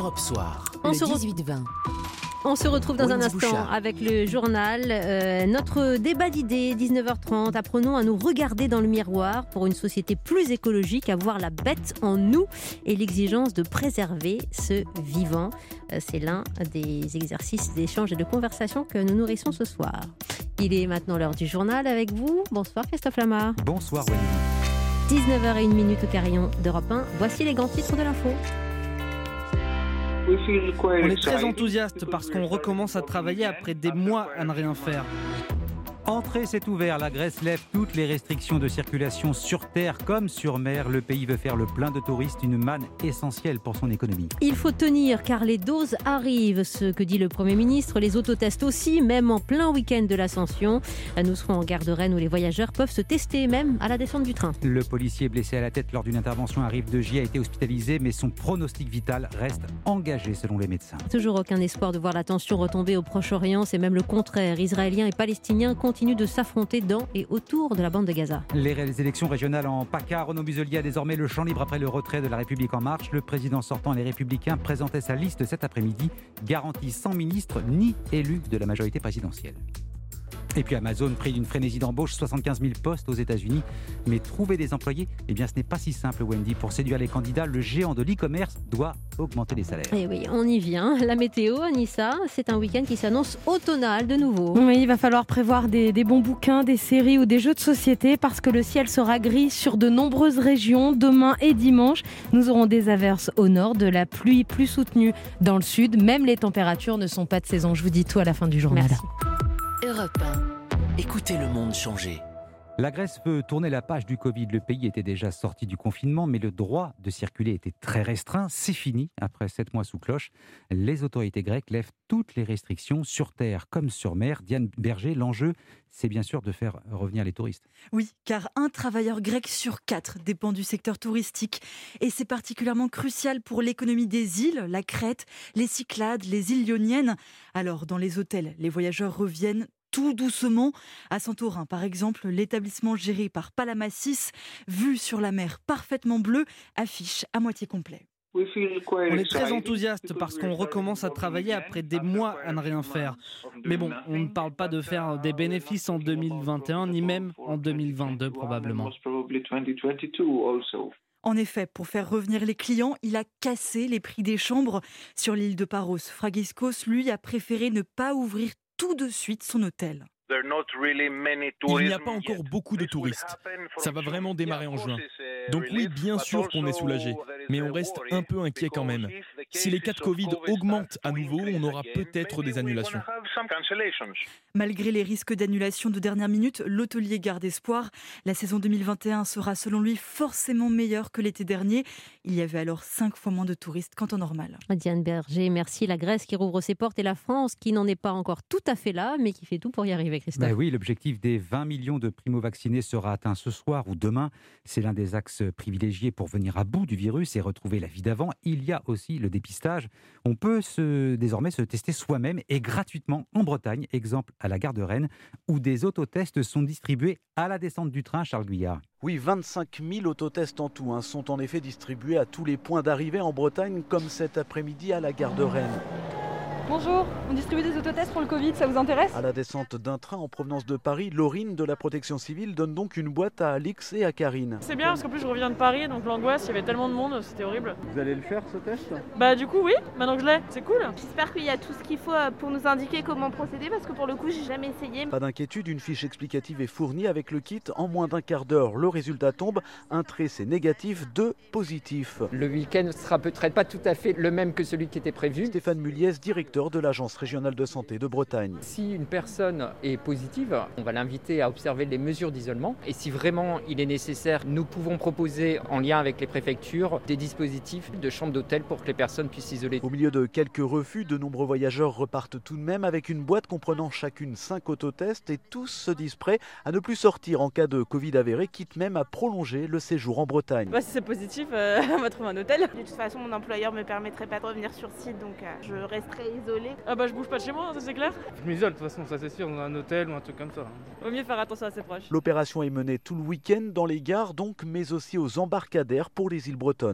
Europe Soir, On le se 18-20. On se retrouve dans un Wendy instant Bouchard. avec le journal. Notre débat d'idées, 19h30. Apprenons à nous regarder dans le miroir pour une société plus écologique, à voir la bête en nous et l'exigence de préserver ce vivant. C'est l'un des exercices d'échange et de conversation que nous nourrissons ce soir. Il est maintenant l'heure du journal avec vous. Bonsoir Christophe Lamar. Bonsoir Wendy. 19h01 au carillon d'Europe 1. Voici les grands titres de l'info. On est très enthousiaste parce qu'on recommence à travailler après des mois à ne rien faire. Entrée, c'est ouvert. La Grèce lève toutes les restrictions de circulation sur terre comme sur mer. Le pays veut faire le plein de touristes, une manne essentielle pour son économie. Il faut tenir car les doses arrivent, ce que dit le Premier ministre. Les autotests aussi, même en plein week-end de l'Ascension. Nous serons en gare de Rennes où les voyageurs peuvent se tester même à la descente du train. Le policier blessé à la tête lors d'une intervention à Rive-de-Gier a été hospitalisé, mais son pronostic vital reste engagé selon les médecins. Toujours aucun espoir de voir la tension retomber au Proche-Orient. C'est même le contraire. Israéliens et Palestiniens continuent de s'affronter dans et autour de la bande de Gaza. Les élections régionales en PACA, Renaud Muselier a désormais le champ libre après le retrait de la République en marche. Le président sortant, les Républicains, présentait sa liste cet après-midi, garantie sans ministre ni élu de la majorité présidentielle. Et puis Amazon, pris d'une frénésie d'embauche, 75 000 postes aux États-Unis. Mais trouver des employés, ce n'est pas si simple, Wendy. Pour séduire les candidats, le géant de l'e-commerce doit augmenter les salaires. Et oui, on y vient. La météo, Anissa, c'est un week-end qui s'annonce automnal de nouveau. Oui, il va falloir prévoir des bons bouquins, des séries ou des jeux de société parce que le ciel sera gris sur de nombreuses régions. Demain et dimanche, nous aurons des averses au nord, de la pluie plus soutenue dans le sud. Même les températures ne sont pas de saison. Je vous dis tout à la fin du journal. Merci. Europe 1. Écoutez le monde changer. La Grèce veut tourner la page du Covid. Le pays était déjà sorti du confinement, mais le droit de circuler était très restreint. C'est fini après 7 mois sous cloche. Les autorités grecques lèvent toutes les restrictions sur terre comme sur mer. Diane Berger, l'enjeu, c'est bien sûr de faire revenir les touristes. Oui, car un travailleur grec sur 4 dépend du secteur touristique. Et c'est particulièrement crucial pour l'économie des îles, la Crète, les Cyclades, les îles Ioniennes. Alors, dans les hôtels, les voyageurs reviennent tout doucement. À Santorin, par exemple, l'établissement géré par Palamassis, vue sur la mer parfaitement bleue, affiche à moitié complet. On est très enthousiaste parce qu'on recommence à travailler après des mois à ne rien faire. Mais bon, on ne parle pas de faire des bénéfices en 2021, ni même en 2022 probablement. En effet, pour faire revenir les clients, il a cassé les prix des chambres. Sur l'île de Paros, Fragiskos, lui, a préféré ne pas ouvrir tout de suite son hôtel. Il n'y a pas encore beaucoup de touristes. Ça va vraiment démarrer en juin. Donc oui, bien sûr qu'on est soulagé, mais on reste un peu inquiet quand même. Si les cas de Covid augmentent à nouveau, on aura peut-être des annulations. Malgré les risques d'annulation de dernière minute, l'hôtelier garde espoir. La saison 2021 sera selon lui forcément meilleure que l'été dernier. Il y avait alors 5 fois moins de touristes qu'en temps normal. Diane Berger, merci. La Grèce qui rouvre ses portes et la France qui n'en est pas encore tout à fait là, mais qui fait tout pour y arriver, Christophe. Oui, l'objectif des 20 millions de primo-vaccinés sera atteint ce soir ou demain. C'est l'un des axes privilégiés pour venir à bout du virus et retrouver la vie d'avant. Il y a aussi le dépistage. On peut désormais se tester soi-même et gratuitement en Bretagne, exemple à la gare de Rennes, où des autotests sont distribués à la descente du train, Charles Guyard. Oui, 25 000 autotests en tout sont en effet distribués à tous les points d'arrivée en Bretagne, comme cet après-midi à la gare de Rennes. Bonjour, on distribue des autotests pour le Covid, ça vous intéresse ? À la descente d'un train en provenance de Paris, Laurine de la protection civile donne donc une boîte à Alix et à Karine. C'est bien parce qu'en plus je reviens de Paris, donc l'angoisse, il y avait tellement de monde, c'était horrible. Vous allez le faire ce test ? Bah du coup oui, maintenant que je l'ai, c'est cool. J'espère qu'il y a tout ce qu'il faut pour nous indiquer comment procéder parce que pour le coup j'ai jamais essayé. Pas d'inquiétude, une fiche explicative est fournie avec le kit en moins d'un quart d'heure. Le résultat tombe, un trait c'est négatif, 2 positif. Le week-end sera peut-être pas tout à fait le même que celui qui était prévu. Stéphane Muliez, directeur de l'agence régionale de santé de Bretagne. Si une personne est positive, on va l'inviter à observer les mesures d'isolement. Et si vraiment il est nécessaire, nous pouvons proposer en lien avec les préfectures des dispositifs de chambres d'hôtel pour que les personnes puissent s'isoler. Au milieu de quelques refus, de nombreux voyageurs repartent tout de même avec une boîte comprenant chacune 5 autotests et tous se disent prêts à ne plus sortir en cas de Covid avéré, quitte même à prolonger le séjour en Bretagne. Si c'est positif, on va trouver un hôtel. De toute façon mon employeur me permettrait pas de revenir sur site donc je resterai isolée. Je bouge pas de chez moi, ça c'est clair. Je m'isole de toute façon, ça c'est sûr, dans un hôtel ou un truc comme ça. Vaut mieux faire attention à ses proches. L'opération est menée tout le week-end dans les gares donc, mais aussi aux embarcadères pour les îles bretonnes.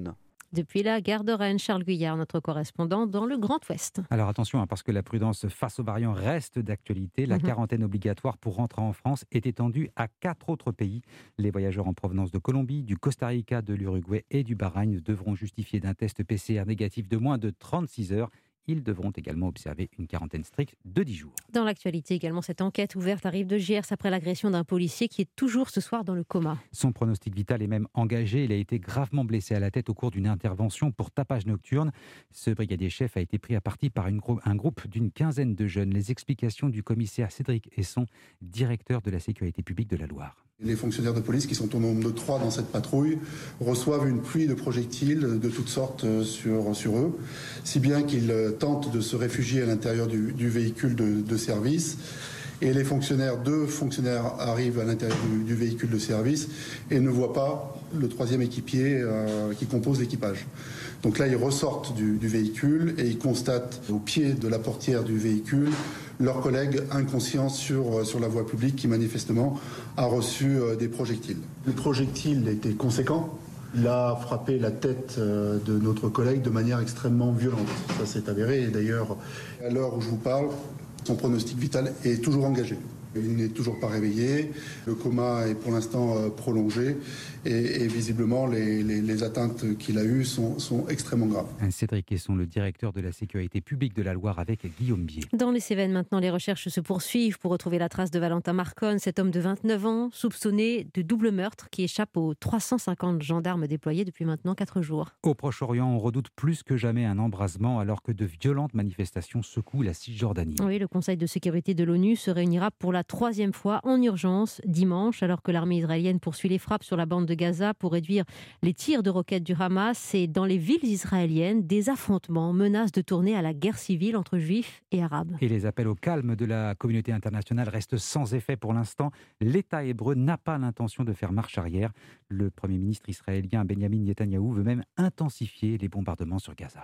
Depuis la gare de Rennes, Charles Guyard, notre correspondant dans le Grand Ouest. Alors attention, parce que la prudence face aux variants reste d'actualité. La quarantaine obligatoire pour rentrer en France est étendue à 4 autres pays. Les voyageurs en provenance de Colombie, du Costa Rica, de l'Uruguay et du Bahreïn devront justifier d'un test PCR négatif de moins de 36 heures. Ils devront également observer une quarantaine stricte de 10 jours. Dans l'actualité également, cette enquête ouverte à Rive-de-Giers après l'agression d'un policier qui est toujours ce soir dans le coma. Son pronostic vital est même engagé. Il a été gravement blessé à la tête au cours d'une intervention pour tapage nocturne. Ce brigadier chef a été pris à partie par un groupe d'une quinzaine de jeunes. Les explications du commissaire Cédric Esson, directeur de la sécurité publique de la Loire. Les fonctionnaires de police, qui sont au nombre de 3 dans cette patrouille, reçoivent une pluie de projectiles de toutes sortes sur eux, si bien qu'ils tentent de se réfugier à l'intérieur du véhicule de service. Et les deux fonctionnaires arrivent à l'intérieur du véhicule de service et ne voient pas le 3e équipier qui compose l'équipage. Donc là, ils ressortent du véhicule et ils constatent au pied de la portière du véhicule leur collègue inconscient sur la voie publique qui manifestement a reçu des projectiles. Le projectile était conséquent. Il a frappé la tête de notre collègue de manière extrêmement violente. Ça s'est avéré et d'ailleurs, à l'heure où je vous parle, son pronostic vital est toujours engagé. Il n'est toujours pas réveillé, le coma est pour l'instant prolongé et visiblement les atteintes qu'il a eues sont extrêmement graves. Cédric Esson, le directeur de la sécurité publique de la Loire avec Guillaume Bier. Dans les Cévennes maintenant, les recherches se poursuivent pour retrouver la trace de Valentin Marconne, cet homme de 29 ans, soupçonné de double meurtre qui échappe aux 350 gendarmes déployés depuis maintenant 4 jours. Au Proche-Orient, on redoute plus que jamais un embrasement alors que de violentes manifestations secouent la Cisjordanie. Oui, le Conseil de sécurité de l'ONU se réunira pour la 3e fois en urgence dimanche, alors que l'armée israélienne poursuit les frappes sur la bande de Gaza pour réduire les tirs de roquettes du Hamas. Et dans les villes israéliennes, des affrontements menacent de tourner à la guerre civile entre juifs et arabes. Et les appels au calme de la communauté internationale restent sans effet pour l'instant. L'État hébreu n'a pas l'intention de faire marche arrière. Le Premier ministre israélien Benjamin Netanyahou veut même intensifier les bombardements sur Gaza.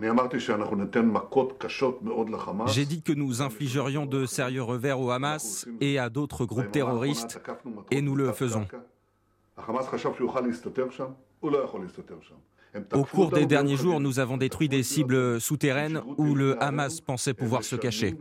J'ai dit que nous infligerions de sérieux revers au Hamas et à d'autres groupes terroristes, et nous le faisons. Au cours des derniers jours, nous avons détruit des cibles souterraines où le Hamas pensait pouvoir se cacher.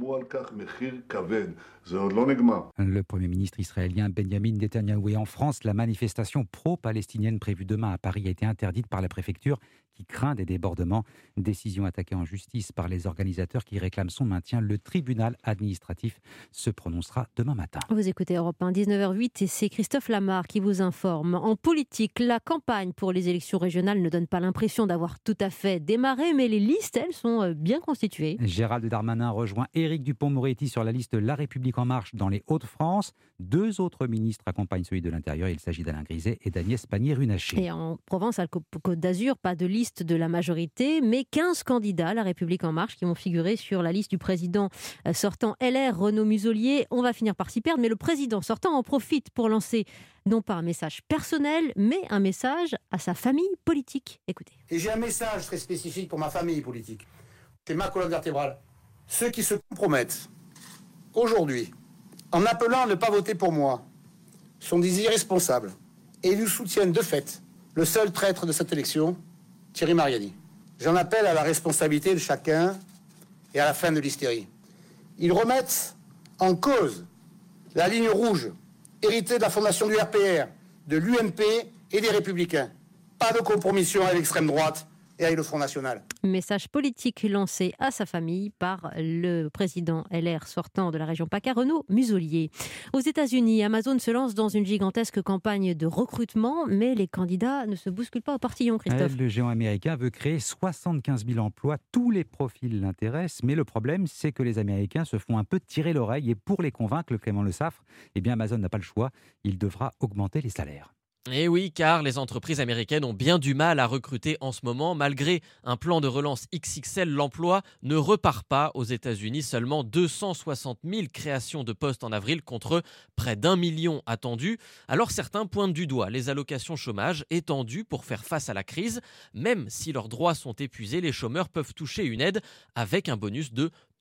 Le Premier ministre israélien Benjamin Netanyahou est en France. La manifestation pro-palestinienne prévue demain à Paris a été interdite par la préfecture qui craint des débordements. Décision attaquée en justice par les organisateurs qui réclament son maintien. Le tribunal administratif se prononcera demain matin. Vous écoutez Europe 1, 19h08 et c'est Christophe Lamar qui vous informe. En politique, la campagne pour les élections régionales ne donne pas l'impression d'avoir tout à fait démarré, mais les listes, elles, sont bien constituées. Gérald Darmanin rejoint Éric Dupond-Moretti sur la liste La République En Marche dans les Hauts-de-France. 2 autres ministres accompagnent celui de l'Intérieur. Il s'agit d'Alain Griset et d'Agnès Pannier-Runacher. Et en Provence-Alpes-Côte d'Azur, pas de liste de la majorité, mais 15 candidats La République En Marche qui vont figurer sur la liste du président sortant LR, Renaud Muselier. On va finir par s'y perdre, mais le président sortant en profite pour lancer non pas un message personnel, mais un message à sa famille politique. Écoutez. Et j'ai un message très spécifique pour ma famille politique. C'est ma colonne vertébrale. Ceux qui se compromettent aujourd'hui en appelant à ne pas voter pour moi sont des irresponsables et nous soutiennent de fait le seul traître de cette élection, Thierry Mariani. J'en appelle à la responsabilité de chacun et à la fin de l'hystérie. Ils remettent en cause la ligne rouge héritée de la fondation du RPR, de l'UMP et des Républicains. Pas de compromission avec l'extrême droite et avec le Front National. Message politique lancé à sa famille par le président LR sortant de la région PACA, Renaud Muselier. Aux États-Unis, Amazon se lance dans une gigantesque campagne de recrutement, mais les candidats ne se bousculent pas au portillon, Christophe. Le géant américain veut créer 75 000 emplois. Tous les profils l'intéressent, mais le problème, c'est que les Américains se font un peu tirer l'oreille. Et pour les convaincre, Clément Le Saffre, Amazon n'a pas le choix. Il devra augmenter les salaires. Et oui, car les entreprises américaines ont bien du mal à recruter en ce moment. Malgré un plan de relance XXL, l'emploi ne repart pas aux États-Unis. Seulement 260 000 créations de postes en avril contre près d'1 million attendus. Alors certains pointent du doigt les allocations chômage étendues pour faire face à la crise. Même si leurs droits sont épuisés, les chômeurs peuvent toucher une aide avec un bonus de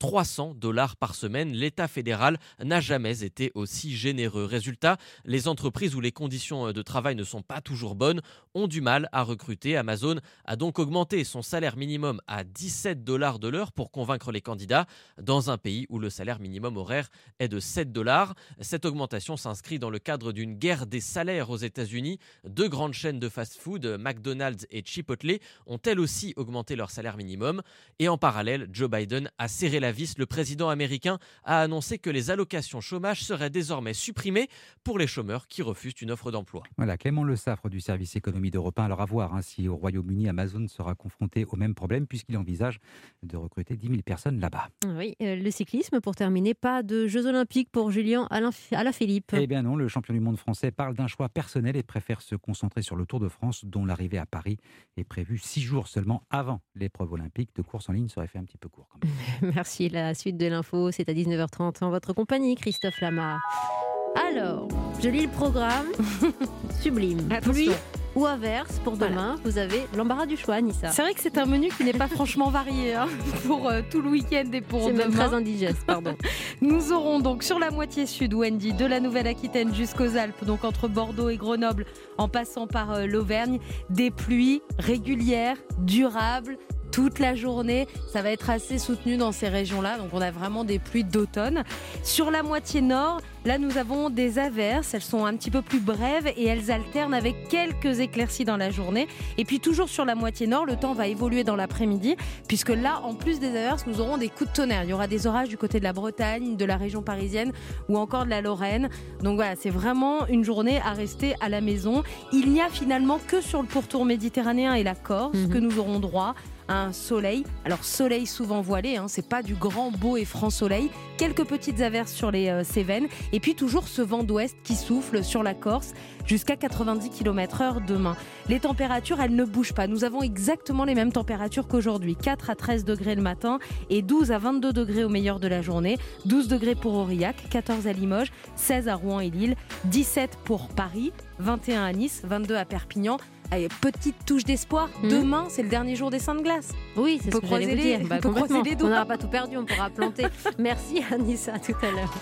$300 par semaine. L'État fédéral n'a jamais été aussi généreux. Résultat, les entreprises où les conditions de travail ne sont pas toujours bonnes ont du mal à recruter. Amazon a donc augmenté son salaire minimum à $17 de l'heure pour convaincre les candidats dans un pays où le salaire minimum horaire est de $7. Cette augmentation s'inscrit dans le cadre d'une guerre des salaires aux États-Unis. Deux grandes chaînes de fast-food, McDonald's et Chipotle, ont elles aussi augmenté leur salaire minimum. Et en parallèle, Joe Biden a serré la vis. Le président américain a annoncé que les allocations chômage seraient désormais supprimées pour les chômeurs qui refusent une offre d'emploi. Voilà, Clément Le Saffre du service économie d'Europe 1. Alors à voir si au Royaume-Uni, Amazon sera confronté au même problème puisqu'il envisage de recruter 10 000 personnes là-bas. Oui, le cyclisme pour terminer, pas de Jeux Olympiques pour Julien Alaphilippe. Eh bien non, le champion du monde français parle d'un choix personnel et préfère se concentrer sur le Tour de France dont l'arrivée à Paris est prévue 6 jours seulement avant l'épreuve olympique. De course en ligne serait fait un petit peu court quand même. Merci, la suite de l'info, c'est à 19h30 en votre compagnie, Christophe Lamar. Alors, je lis le programme. Sublime. Pluie ou averse pour demain. Vous avez l'embarras du choix, Anissa. C'est vrai que c'est un menu qui n'est pas franchement varié pour tout le week-end et pour demain. C'est même très indigeste, pardon. Nous aurons donc sur la moitié sud, Wendy, de la Nouvelle-Aquitaine jusqu'aux Alpes, donc entre Bordeaux et Grenoble, en passant par l'Auvergne, des pluies régulières, durables, toute la journée. Ça va être assez soutenu dans ces régions-là. Donc on a vraiment des pluies d'automne. Sur la moitié nord, là nous avons des averses. Elles sont un petit peu plus brèves et elles alternent avec quelques éclaircies dans la journée. Et puis toujours sur la moitié nord, le temps va évoluer dans l'après-midi puisque là, en plus des averses, nous aurons des coups de tonnerre. Il y aura des orages du côté de la Bretagne, de la région parisienne ou encore de la Lorraine. Donc voilà, c'est vraiment une journée à rester à la maison. Il n'y a finalement que sur le pourtour méditerranéen et la Corse que nous aurons droit un soleil, alors soleil souvent voilé, c'est pas du grand beau et franc soleil, quelques petites averses sur les Cévennes et puis toujours ce vent d'ouest qui souffle sur la Corse jusqu'à 90 km/h demain. Les températures, elles ne bougent pas, nous avons exactement les mêmes températures qu'aujourd'hui, 4 à 13 degrés le matin et 12 à 22 degrés au meilleur de la journée, 12 degrés pour Aurillac, 14 à Limoges, 16 à Rouen et Lille, 17 pour Paris, 21 à Nice, 22 à Perpignan. Allez, petite touche d'espoir. Demain, c'est le dernier jour des Saintes Glaces. Oui, c'est ce que j'allais vous dire. On peut croiser les doigts. On n'aura pas tout perdu, on pourra planter. Merci Anissa, à tout à l'heure.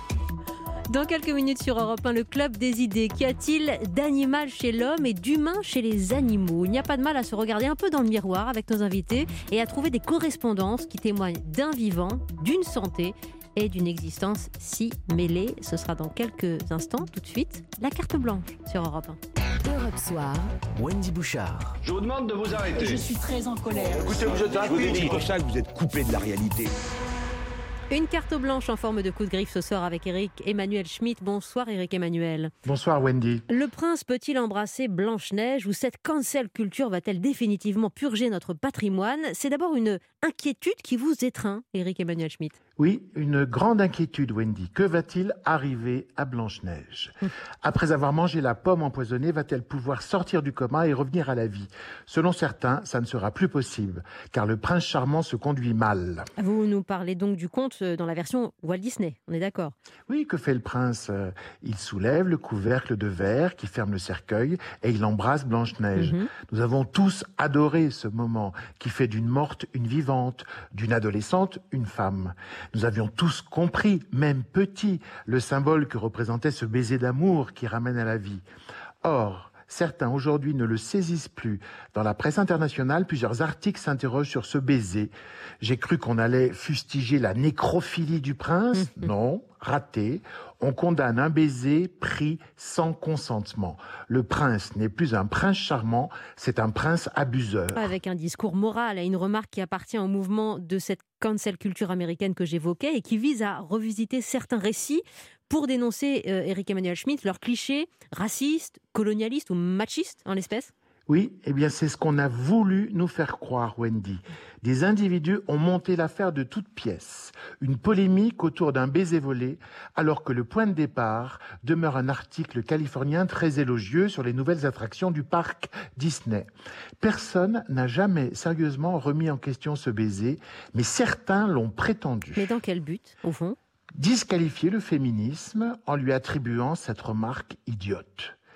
Dans quelques minutes sur Europe 1, le club des idées. Qu'y a-t-il d'animal chez l'homme et d'humain chez les animaux ? Il n'y a pas de mal à se regarder un peu dans le miroir avec nos invités et à trouver des correspondances qui témoignent d'un vivant, d'une santé et d'une existence si mêlée. Ce sera dans quelques instants. Tout de suite, la carte blanche sur Europe 1. Europe Soir, Wendy Bouchard. Je vous demande de vous arrêter. Je suis très en colère. Écoutez, vous êtes rapide. C'est pour ça que vous êtes coupé de la réalité. Une carte blanche en forme de coup de griffe ce soir avec Éric Emmanuel Schmitt. Bonsoir Éric Emmanuel. Bonsoir Wendy. Le prince peut-il embrasser Blanche-Neige ou cette cancel culture va-t-elle définitivement purger notre patrimoine ? C'est d'abord une inquiétude qui vous étreint, Éric Emmanuel Schmitt. Oui, une grande inquiétude Wendy. Que va-t-il arriver à Blanche-Neige ? Après avoir mangé la pomme empoisonnée, va-t-elle pouvoir sortir du coma et revenir à la vie ? Selon certains, ça ne sera plus possible, car le prince charmant se conduit mal. Vous nous parlez donc du conte dans la version Walt Disney, on est d'accord ? Oui, que fait le prince ? Il soulève le couvercle de verre qui ferme le cercueil et il embrasse Blanche-Neige. Nous avons tous adoré ce moment qui fait d'une morte une vivante, d'une adolescente une femme. Nous avions tous compris, même petits, le symbole que représentait ce baiser d'amour qui ramène à la vie. Or, certains aujourd'hui ne le saisissent plus. Dans la presse internationale, plusieurs articles s'interrogent sur ce baiser. J'ai cru qu'on allait fustiger la nécrophilie du prince. Non, raté. On condamne un baiser pris sans consentement. Le prince n'est plus un prince charmant, c'est un prince abuseur. Avec un discours moral et une remarque qui appartient au mouvement de cette cancel culture américaine que j'évoquais et qui vise à revisiter certains récits pour dénoncer, Éric Emmanuel Schmitt, leurs clichés racistes, colonialistes ou machistes en l'espèce. Oui, eh bien c'est ce qu'on a voulu nous faire croire, Wendy. Des individus ont monté l'affaire de toutes pièces. Une polémique autour d'un baiser volé, alors que le point de départ demeure un article californien très élogieux sur les nouvelles attractions du parc Disney. Personne n'a jamais sérieusement remis en question ce baiser, mais certains l'ont prétendu. Mais dans quel but, au fond ? Disqualifier le féminisme en lui attribuant cette remarque idiote.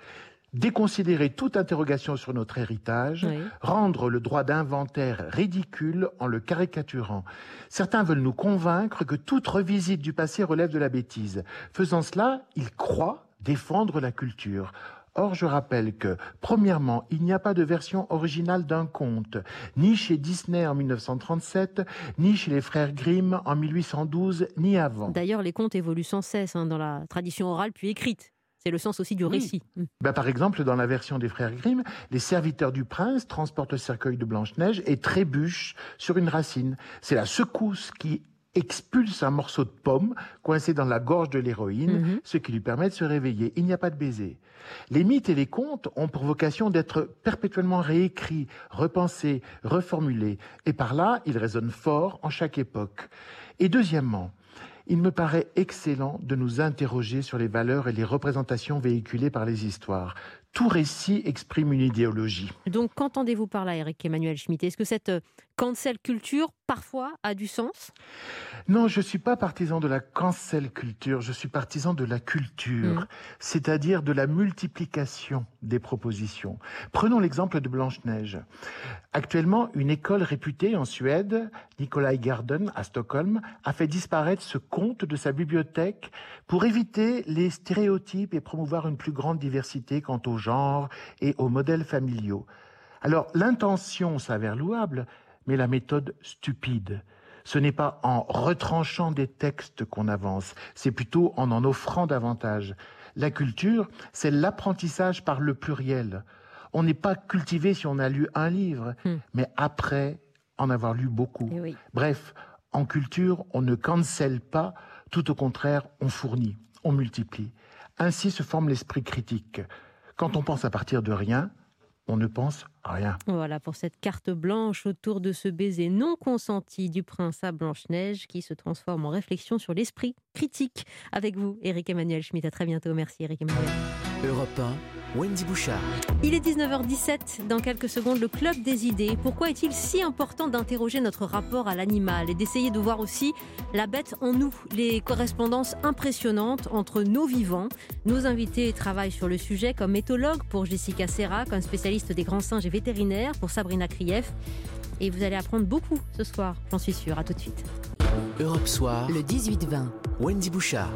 déconsidérer toute interrogation sur notre héritage, rendre le droit d'inventaire ridicule en le caricaturant. Certains veulent nous convaincre que toute revisite du passé relève de la bêtise. Faisant cela, ils croient défendre la culture. Or, je rappelle que, premièrement, il n'y a pas de version originale d'un conte, ni chez Disney en 1937, ni chez les frères Grimm en 1812, ni avant. D'ailleurs, les contes évoluent sans cesse dans la tradition orale puis écrite. C'est le sens aussi du récit. Par exemple, dans la version des frères Grimm, les serviteurs du prince transportent le cercueil de Blanche-Neige et trébuchent sur une racine. C'est la secousse qui expulse un morceau de pomme coincé dans la gorge de l'héroïne, ce qui lui permet de se réveiller. Il n'y a pas de baiser. Les mythes et les contes ont pour vocation d'être perpétuellement réécrits, repensés, reformulés. Et par là, ils résonnent fort en chaque époque. Et deuxièmement, il me paraît excellent de nous interroger sur les valeurs et les représentations véhiculées par les histoires. Tout récit exprime une idéologie. Donc, qu'entendez-vous par là, Éric-Emmanuel Schmitt? Est-ce que cette cancel culture, parfois, a du sens? Non, je ne suis pas partisan de la cancel culture, je suis partisan de la culture, c'est-à-dire de la multiplication des propositions. Prenons l'exemple de Blanche-Neige. Actuellement, une école réputée en Suède, Nikolai Garden, à Stockholm, a fait disparaître ce conte de sa bibliothèque pour éviter les stéréotypes et promouvoir une plus grande diversité quant au genre et aux modèles familiaux. Alors, l'intention s'avère louable, mais la méthode stupide. Ce n'est pas en retranchant des textes qu'on avance, c'est plutôt en offrant davantage. La culture, c'est l'apprentissage par le pluriel. On n'est pas cultivé si on a lu un livre, mais après en avoir lu beaucoup. Bref, en culture, on ne cancelle pas, tout au contraire, on fournit, on multiplie. Ainsi se forme l'esprit critique. Quand on pense à partir de rien, on ne pense à rien. Voilà pour cette carte blanche autour de ce baiser non consenti du prince à Blanche-Neige qui se transforme en réflexion sur l'esprit critique. Avec vous, Éric-Emmanuel Schmitt. À très bientôt. Merci, Éric-Emmanuel. Europe 1, Wendy Bouchard. Il est 19h17. Dans quelques secondes, le Club des idées. Pourquoi est-il si important d'interroger notre rapport à l'animal et d'essayer de voir aussi la bête en nous? Les correspondances impressionnantes entre nos vivants. Nos invités travaillent sur le sujet comme éthologue pour Jessica Serra, comme spécialiste des grands singes et vétérinaire pour Sabrina Krief. Et vous allez apprendre beaucoup ce soir, j'en suis sûre. À tout de suite. Europe Soir, le 18-20. Wendy Bouchard.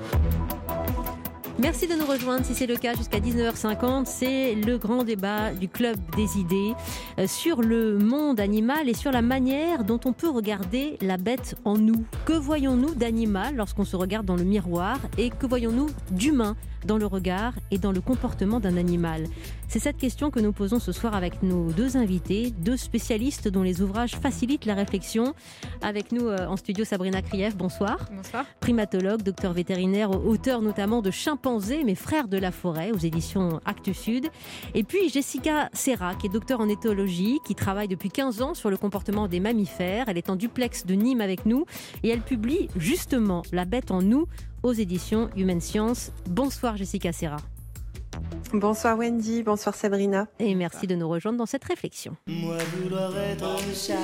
Merci de nous rejoindre. Si c'est le cas, jusqu'à 19h50, c'est le grand débat du Club des idées sur le monde animal et sur la manière dont on peut regarder la bête en nous. Que voyons-nous d'animal lorsqu'on se regarde dans le miroir et que voyons-nous d'humain dans le regard et dans le comportement d'un animal? C'est cette question que nous posons ce soir avec nos deux invités, deux spécialistes dont les ouvrages facilitent la réflexion. Avec nous en studio Sabrina Krief, bonsoir. Bonsoir. Primatologue, docteur vétérinaire, auteur notamment de Chimpanzés, mes frères de la forêt, aux éditions Actes Sud. Et puis Jessica Serra, qui est docteur en éthologie, qui travaille depuis 15 ans sur le comportement des mammifères. Elle est en duplex de Nîmes avec nous et elle publie justement La bête en nous aux éditions Humaine Science. Bonsoir Jessica Serra. Bonsoir Wendy, bonsoir Sabrina. Et merci de nous rejoindre dans cette réflexion. Moi vouloir être un chat,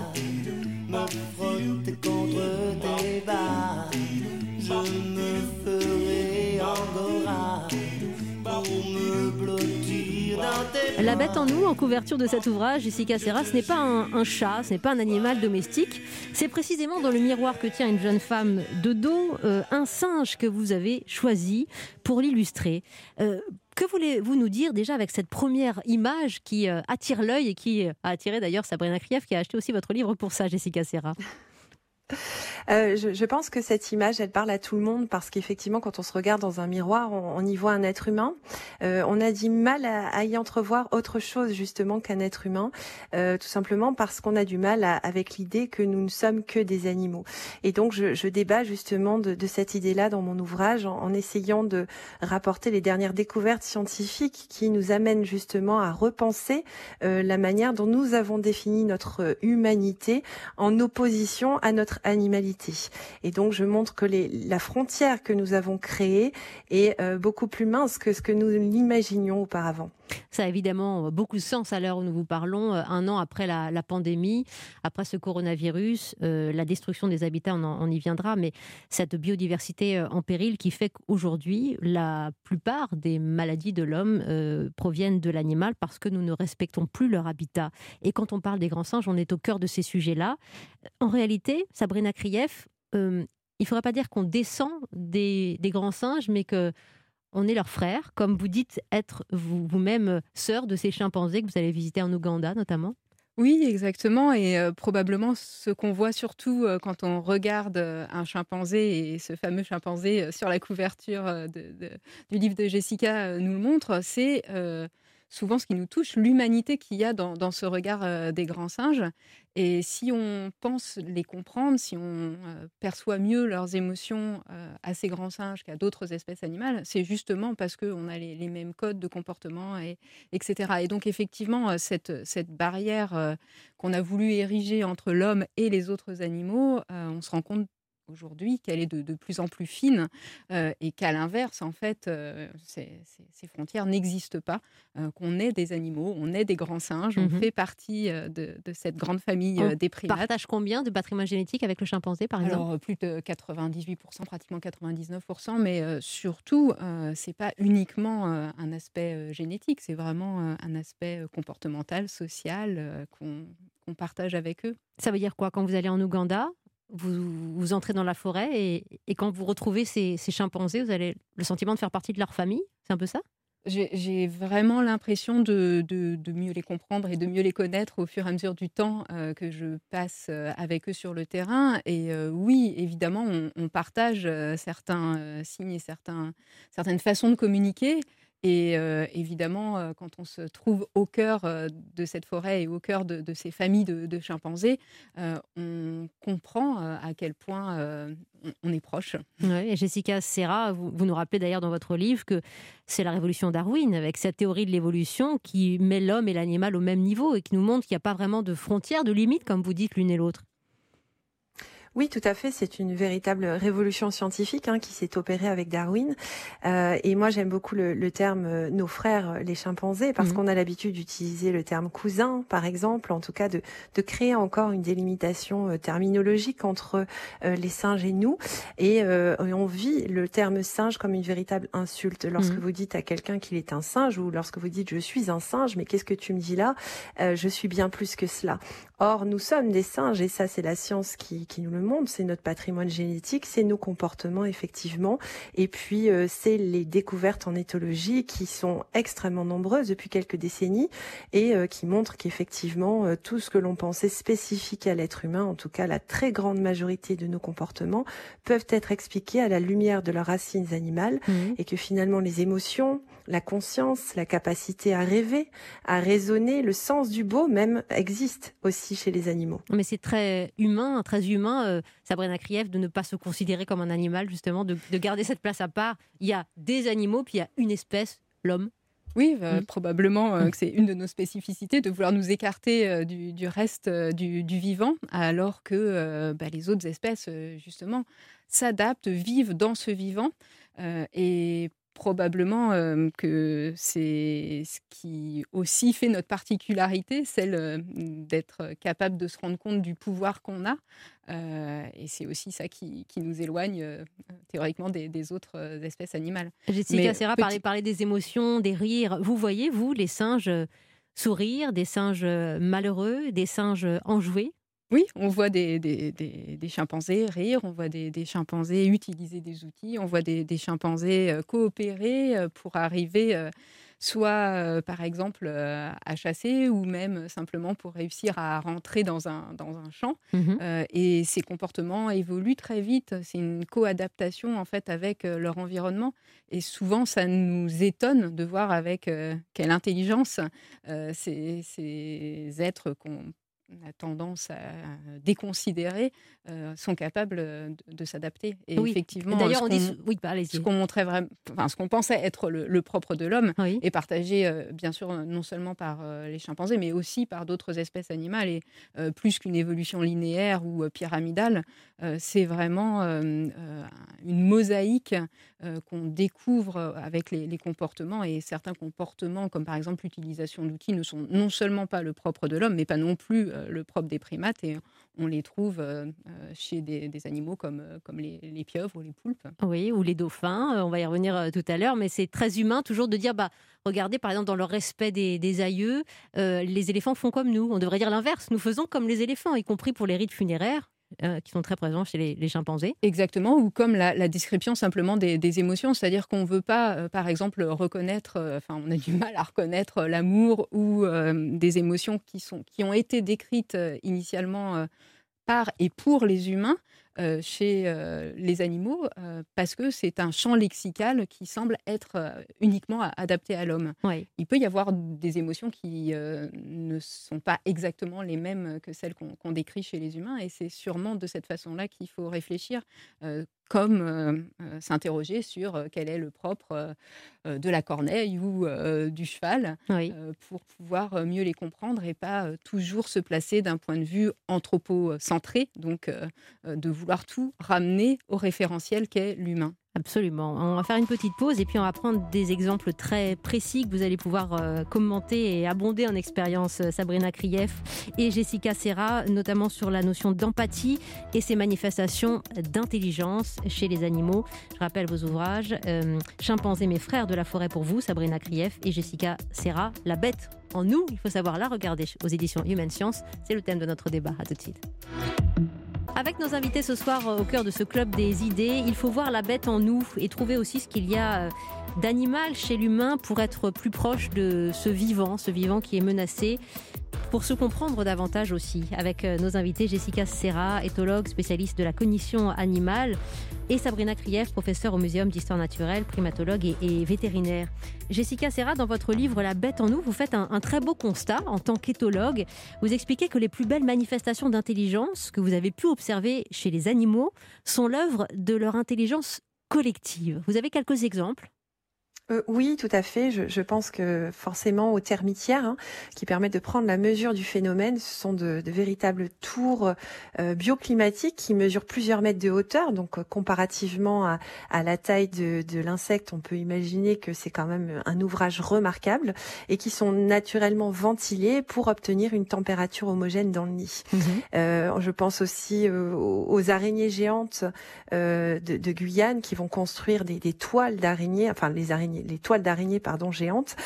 me frotter contre tes barres, je me ferai angora pour me blottir dans tes... La bête en nous, en couverture de cet ouvrage, Jessica Serra, ce n'est pas un chat, ce n'est pas un animal domestique, c'est précisément dans le miroir que tient une jeune femme de dos, un singe que vous avez choisi pour l'illustrer. Que voulez-vous nous dire déjà avec cette première image qui attire l'œil et qui a attiré d'ailleurs Sabrina Krief qui a acheté aussi votre livre pour ça, Jessica Serra? Je pense que cette image, elle parle à tout le monde parce qu'effectivement, quand on se regarde dans un miroir, on y voit un être humain. On a du mal à y entrevoir autre chose justement qu'un être humain, tout simplement parce qu'on a du mal avec l'idée que nous ne sommes que des animaux. Et donc, je débat justement de cette idée-là dans mon ouvrage en essayant de rapporter les dernières découvertes scientifiques qui nous amènent justement à repenser la manière dont nous avons défini notre humanité en opposition à notre animalité. Et donc je montre que la frontière que nous avons créée est beaucoup plus mince que ce que nous l'imaginions auparavant. Ça a évidemment beaucoup de sens à l'heure où nous vous parlons, 1 an après la pandémie, après ce coronavirus, la destruction des habitats, on y viendra, mais cette biodiversité en péril qui fait qu'aujourd'hui, la plupart des maladies de l'homme proviennent de l'animal parce que nous ne respectons plus leur habitat. Et quand on parle des grands singes, on est au cœur de ces sujets-là. En réalité, Sabrina Krief, il ne faudrait pas dire qu'on descend des grands singes, mais que on est leur frère, comme vous dites être vous-même sœur de ces chimpanzés que vous allez visiter en Ouganda notamment. Oui, exactement. Et probablement ce qu'on voit surtout quand on regarde un chimpanzé, et ce fameux chimpanzé sur la couverture du livre de Jessica nous le montre, c'est souvent ce qui nous touche, l'humanité qu'il y a dans ce regard des grands singes. Et si on pense les comprendre, si on perçoit mieux leurs émotions à ces grands singes qu'à d'autres espèces animales, c'est justement parce qu'on a les mêmes codes de comportement, etc. Et donc effectivement, cette barrière qu'on a voulu ériger entre l'homme et les autres animaux, on se rend compte aujourd'hui qu'elle est de plus en plus fine et qu'à l'inverse, en fait, ces frontières n'existent pas, qu'on est des animaux, on est des grands singes, on fait partie de cette grande famille des primates. On partage combien de patrimoine génétique avec le chimpanzé, par exemple ? Alors, plus de 98%, pratiquement 99%, mais surtout, c'est pas uniquement un aspect génétique, c'est vraiment un aspect comportemental, social, qu'on partage avec eux. Ça veut dire quoi ? Quand vous allez en Ouganda, vous entrez dans la forêt et quand vous retrouvez ces chimpanzés, vous avez le sentiment de faire partie de leur famille ? C'est un peu ça ? J'ai vraiment l'impression de mieux les comprendre et de mieux les connaître au fur et à mesure du temps que je passe avec eux sur le terrain. Et oui, évidemment, on partage certains signes et certaines façons de communiquer. Et évidemment, quand on se trouve au cœur de cette forêt et au cœur de ces familles de chimpanzés, on comprend à quel point on est proche. Oui, et Jessica Serra, vous nous rappelez d'ailleurs dans votre livre que c'est la révolution Darwin, avec cette théorie de l'évolution qui met l'homme et l'animal au même niveau et qui nous montre qu'il n'y a pas vraiment de frontières, de limites, comme vous dites l'une et l'autre. Oui, tout à fait. C'est une véritable révolution scientifique qui s'est opérée avec Darwin. Et moi, j'aime beaucoup le terme nos frères, les chimpanzés, parce qu'on a l'habitude d'utiliser le terme cousin, par exemple, en tout cas de créer encore une délimitation terminologique entre les singes et nous. Et on vit le terme singe comme une véritable insulte. Lorsque vous dites à quelqu'un qu'il est un singe, ou lorsque vous dites je suis un singe, mais qu'est-ce que tu me dis là ? Je suis bien plus que cela. Or, nous sommes des singes, et ça, c'est la science qui nous le montre, c'est notre patrimoine génétique, c'est nos comportements, effectivement, et puis c'est les découvertes en éthologie qui sont extrêmement nombreuses depuis quelques décennies, et qui montrent qu'effectivement, tout ce que l'on pensait spécifique à l'être humain, en tout cas la très grande majorité de nos comportements, peuvent être expliqués à la lumière de leurs racines animales, et que finalement les émotions, la conscience, la capacité à rêver, à raisonner, le sens du beau même existe aussi chez les animaux. Mais c'est très humain, Sabrina Krief, de ne pas se considérer comme un animal, justement, de garder cette place à part. Il y a des animaux, puis il y a une espèce, l'homme. Oui, probablement que c'est une de nos spécificités de vouloir nous écarter du reste du vivant, alors que les autres espèces, justement, s'adaptent, vivent dans ce vivant. Et probablement que c'est ce qui aussi fait notre particularité, celle d'être capable de se rendre compte du pouvoir qu'on a. Et c'est aussi ça qui nous éloigne théoriquement des autres espèces animales. Jessica Serra parlait des émotions, des rires. Vous voyez, vous, les singes sourire, des singes malheureux, des singes enjoués ? Oui, on voit des chimpanzés rire, on voit des chimpanzés utiliser des outils, on voit des chimpanzés coopérer pour arriver soit par exemple à chasser ou même simplement pour réussir à rentrer dans un champ. Et ces comportements évoluent très vite. C'est une co-adaptation en fait avec leur environnement. Et souvent, ça nous étonne de voir avec quelle intelligence ces êtres qu'on a tendance à déconsidérer sont capables de s'adapter. Et effectivement, d'ailleurs, ce qu'on pensait être le propre de l'homme est partagé bien sûr non seulement par les chimpanzés, mais aussi par d'autres espèces animales. Et plus qu'une évolution linéaire ou pyramidale, c'est vraiment une mosaïque qu'on découvre avec les comportements. Et certains comportements, comme par exemple l'utilisation d'outils, ne sont non seulement pas le propre de l'homme, mais pas non plus le propre des primates. Et on les trouve chez des animaux comme les pieuvres ou les poulpes. Oui, ou les dauphins, on va y revenir tout à l'heure, mais c'est très humain toujours de dire, regardez par exemple dans le respect des aïeux, les éléphants font comme nous. On devrait dire l'inverse, nous faisons comme les éléphants, y compris pour les rites funéraires. Qui sont très présents chez les chimpanzés. Exactement, ou comme la description simplement des émotions, c'est-à-dire qu'on ne veut pas, par exemple, reconnaître, on a du mal à reconnaître l'amour ou des émotions qui ont été décrites initialement par et pour les humains chez les animaux, parce que c'est un champ lexical qui semble être uniquement adapté à l'homme. Oui. Il peut y avoir des émotions qui ne sont pas exactement les mêmes que celles qu'on décrit chez les humains, et c'est sûrement de cette façon-là qu'il faut réfléchir, comme s'interroger sur quel est le propre de la corneille ou du cheval, pour pouvoir mieux les comprendre et pas toujours se placer d'un point de vue anthropocentré, donc de vouloir tout ramener au référentiel qu'est l'humain. Absolument. On va faire une petite pause et puis on va prendre des exemples très précis que vous allez pouvoir commenter et abonder en expérience, Sabrina Krief et Jessica Serra, notamment sur la notion d'empathie et ses manifestations d'intelligence chez les animaux. Je rappelle vos ouvrages, Chimpanzés, mes frères de la forêt pour vous, Sabrina Krief et Jessica Serra, La bête en nous, il faut savoir la regarder aux éditions Human Science. C'est le thème de notre débat. À tout de suite. Avec nos invités ce soir au cœur de ce club des idées, il faut voir la bête en nous et trouver aussi ce qu'il y a d'animal chez l'humain pour être plus proche de ce vivant qui est menacé, pour se comprendre davantage aussi. Avec nos invités Jessica Serra, éthologue spécialiste de la cognition animale, et Sabrina Krief, professeure au Muséum d'histoire naturelle, primatologue et vétérinaire. Jessica Serra, dans votre livre La bête en nous, vous faites un très beau constat en tant qu'éthologue. Vous expliquez que les plus belles manifestations d'intelligence que vous avez pu observer chez les animaux sont l'œuvre de leur intelligence collective. Vous avez quelques exemples ? Oui, tout à fait. Je pense que forcément aux termitières, qui permettent de prendre la mesure du phénomène, ce sont de véritables tours bioclimatiques qui mesurent plusieurs mètres de hauteur. Donc comparativement à la taille de l'insecte, on peut imaginer que c'est quand même un ouvrage remarquable, et qui sont naturellement ventilés pour obtenir une température homogène dans le nid. Je pense aussi aux araignées géantes de Guyane, qui vont construire des toiles d'araignées, les toiles d'araignées géantes,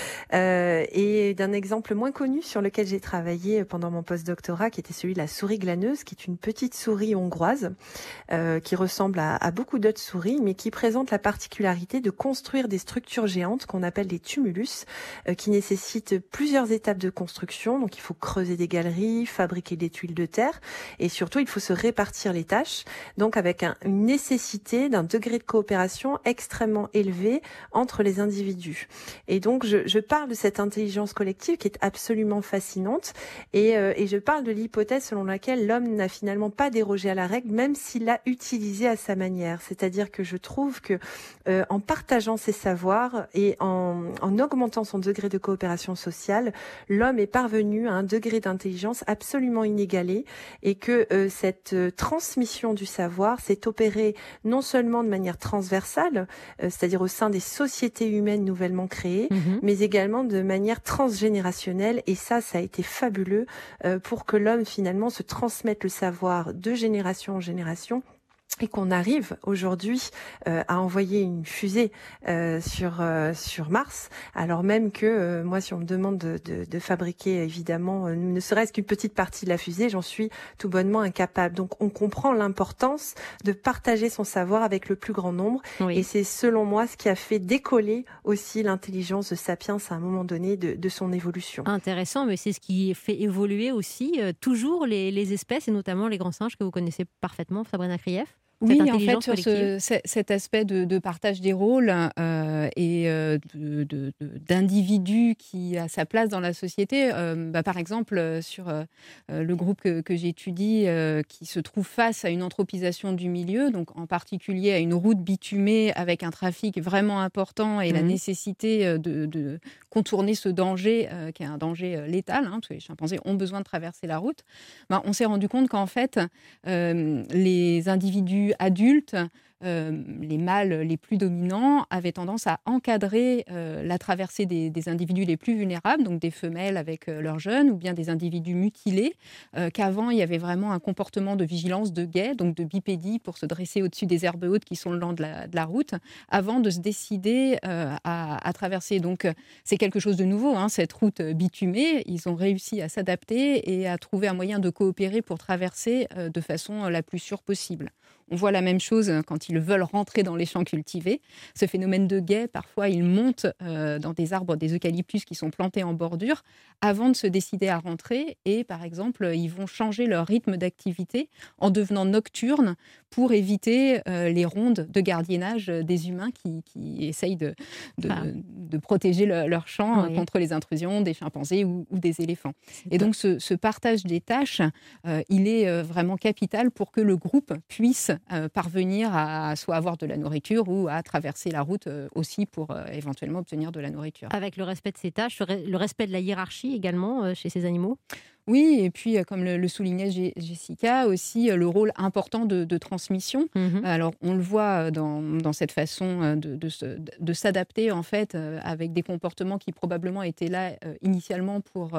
et d'un exemple moins connu sur lequel j'ai travaillé pendant mon post-doctorat, qui était celui de la souris glaneuse, qui est une petite souris hongroise qui ressemble à beaucoup d'autres souris, mais qui présente la particularité de construire des structures géantes qu'on appelle des tumulus, qui nécessitent plusieurs étapes de construction. Donc il faut creuser des galeries, fabriquer des tuiles de terre, et surtout il faut se répartir les tâches, donc avec une nécessité d'un degré de coopération extrêmement élevé entre les individus. Et donc je parle de cette intelligence collective qui est absolument fascinante, et je parle de l'hypothèse selon laquelle l'homme n'a finalement pas dérogé à la règle, même s'il l'a utilisée à sa manière. C'est-à-dire que je trouve que en partageant ses savoirs et en augmentant son degré de coopération sociale, l'homme est parvenu à un degré d'intelligence absolument inégalé, et que cette transmission du savoir s'est opérée non seulement de manière transversale, c'est-à-dire au sein des sociétés humaines nouvellement créées, mais également de manière transgénérationnelle, et ça a été fabuleux pour que l'homme finalement se transmette le savoir de génération en génération, et qu'on arrive aujourd'hui à envoyer une fusée sur Mars, alors même que moi, si on me demande de fabriquer évidemment ne serait-ce qu'une petite partie de la fusée, j'en suis tout bonnement incapable. Donc on comprend l'importance de partager son savoir avec le plus grand nombre, et c'est selon moi ce qui a fait décoller aussi l'intelligence de Sapiens à un moment donné de son évolution. Intéressant, mais c'est ce qui fait évoluer aussi toujours les espèces, et notamment les grands singes que vous connaissez parfaitement, Sabrina Krief. Oui, en fait, sur cet aspect de partage des rôles et d'individu qui a sa place dans la société, par exemple, sur le groupe que j'étudie, qui se trouve face à une anthropisation du milieu, donc en particulier à une route bitumée avec un trafic vraiment important et la nécessité de contourner ce danger, qui est un danger létal, parce que les chimpanzés ont besoin de traverser la route, on s'est rendu compte qu'en fait, les individus adultes, les mâles les plus dominants avaient tendance à encadrer la traversée des individus les plus vulnérables, donc des femelles avec leurs jeunes ou bien des individus mutilés, qu'avant il y avait vraiment un comportement de vigilance de guet, donc de bipédie pour se dresser au-dessus des herbes hautes qui sont le long de la route, avant de se décider à traverser. Donc c'est quelque chose de nouveau, cette route bitumée. Ils ont réussi à s'adapter et à trouver un moyen de coopérer pour traverser de façon la plus sûre possible. On voit la même chose quand ils veulent rentrer dans les champs cultivés. Ce phénomène de guet, parfois, ils montent dans des arbres, des eucalyptus qui sont plantés en bordure avant de se décider à rentrer. Et par exemple, ils vont changer leur rythme d'activité en devenant nocturnes pour éviter les rondes de gardiennage des humains qui essayent de protéger leur champ contre les intrusions des chimpanzés ou des éléphants. Et donc, ce partage des tâches, il est vraiment capital pour que le groupe puisse parvenir à soit avoir de la nourriture ou à traverser la route aussi pour éventuellement obtenir de la nourriture. Avec le respect de ces tâches, le respect de la hiérarchie également chez ces animaux ? Oui, et puis comme le soulignait Jessica, aussi le rôle important de transmission. Alors on le voit dans cette façon de s'adapter en fait avec des comportements qui probablement étaient là initialement pour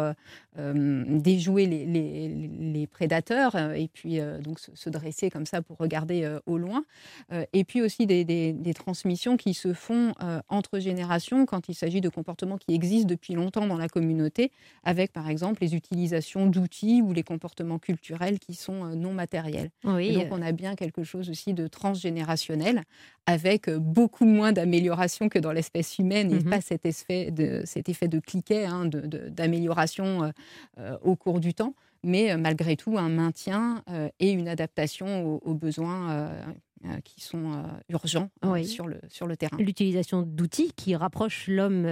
déjouer les prédateurs et puis donc se dresser comme ça pour regarder au loin. Et puis aussi des transmissions qui se font entre générations quand il s'agit de comportements qui existent depuis longtemps dans la communauté, avec par exemple les utilisations d'outils ou les comportements culturels qui sont non matériels. Oui, et donc on a bien quelque chose aussi de transgénérationnel avec beaucoup moins d'amélioration que dans l'espèce humaine et pas cet effet de cliquet d'amélioration au cours du temps, mais malgré tout un maintien et une adaptation aux besoins qui sont urgents sur le terrain. L'utilisation d'outils qui rapprochent l'homme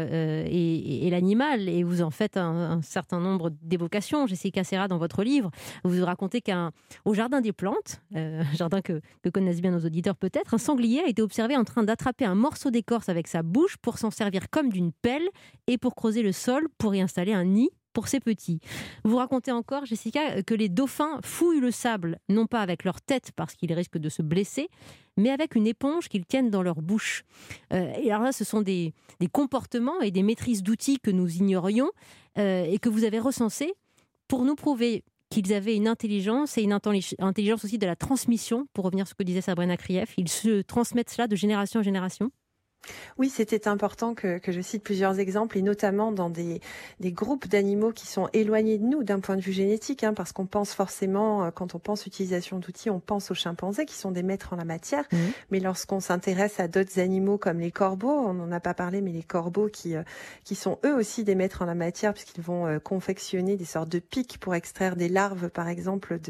et l'animal, et vous en faites un certain nombre d'évocations. Jessica Serra, dans votre livre, vous racontez qu'au Jardin des Plantes, jardin que connaissent bien nos auditeurs peut-être, un sanglier a été observé en train d'attraper un morceau d'écorce avec sa bouche pour s'en servir comme d'une pelle et pour creuser le sol pour y installer un nid pour ses petits. Vous racontez encore, Jessica, que les dauphins fouillent le sable, non pas avec leur tête parce qu'ils risquent de se blesser, mais avec une éponge qu'ils tiennent dans leur bouche. Et alors là, ce sont des comportements et des maîtrises d'outils que nous ignorions et que vous avez recensés pour nous prouver qu'ils avaient une intelligence et une intelligence aussi de la transmission, pour revenir sur ce que disait Sabrina Krief. Ils se transmettent cela de génération en génération. Oui, c'était important que je cite plusieurs exemples, et notamment dans des groupes d'animaux qui sont éloignés de nous d'un point de vue génétique, parce qu'on pense forcément, quand on pense utilisation d'outils, on pense aux chimpanzés qui sont des maîtres en la matière. Mais lorsqu'on s'intéresse à d'autres animaux comme les corbeaux, on n'en a pas parlé, mais les corbeaux qui sont eux aussi des maîtres en la matière, puisqu'ils vont confectionner des sortes de pics pour extraire des larves, par exemple,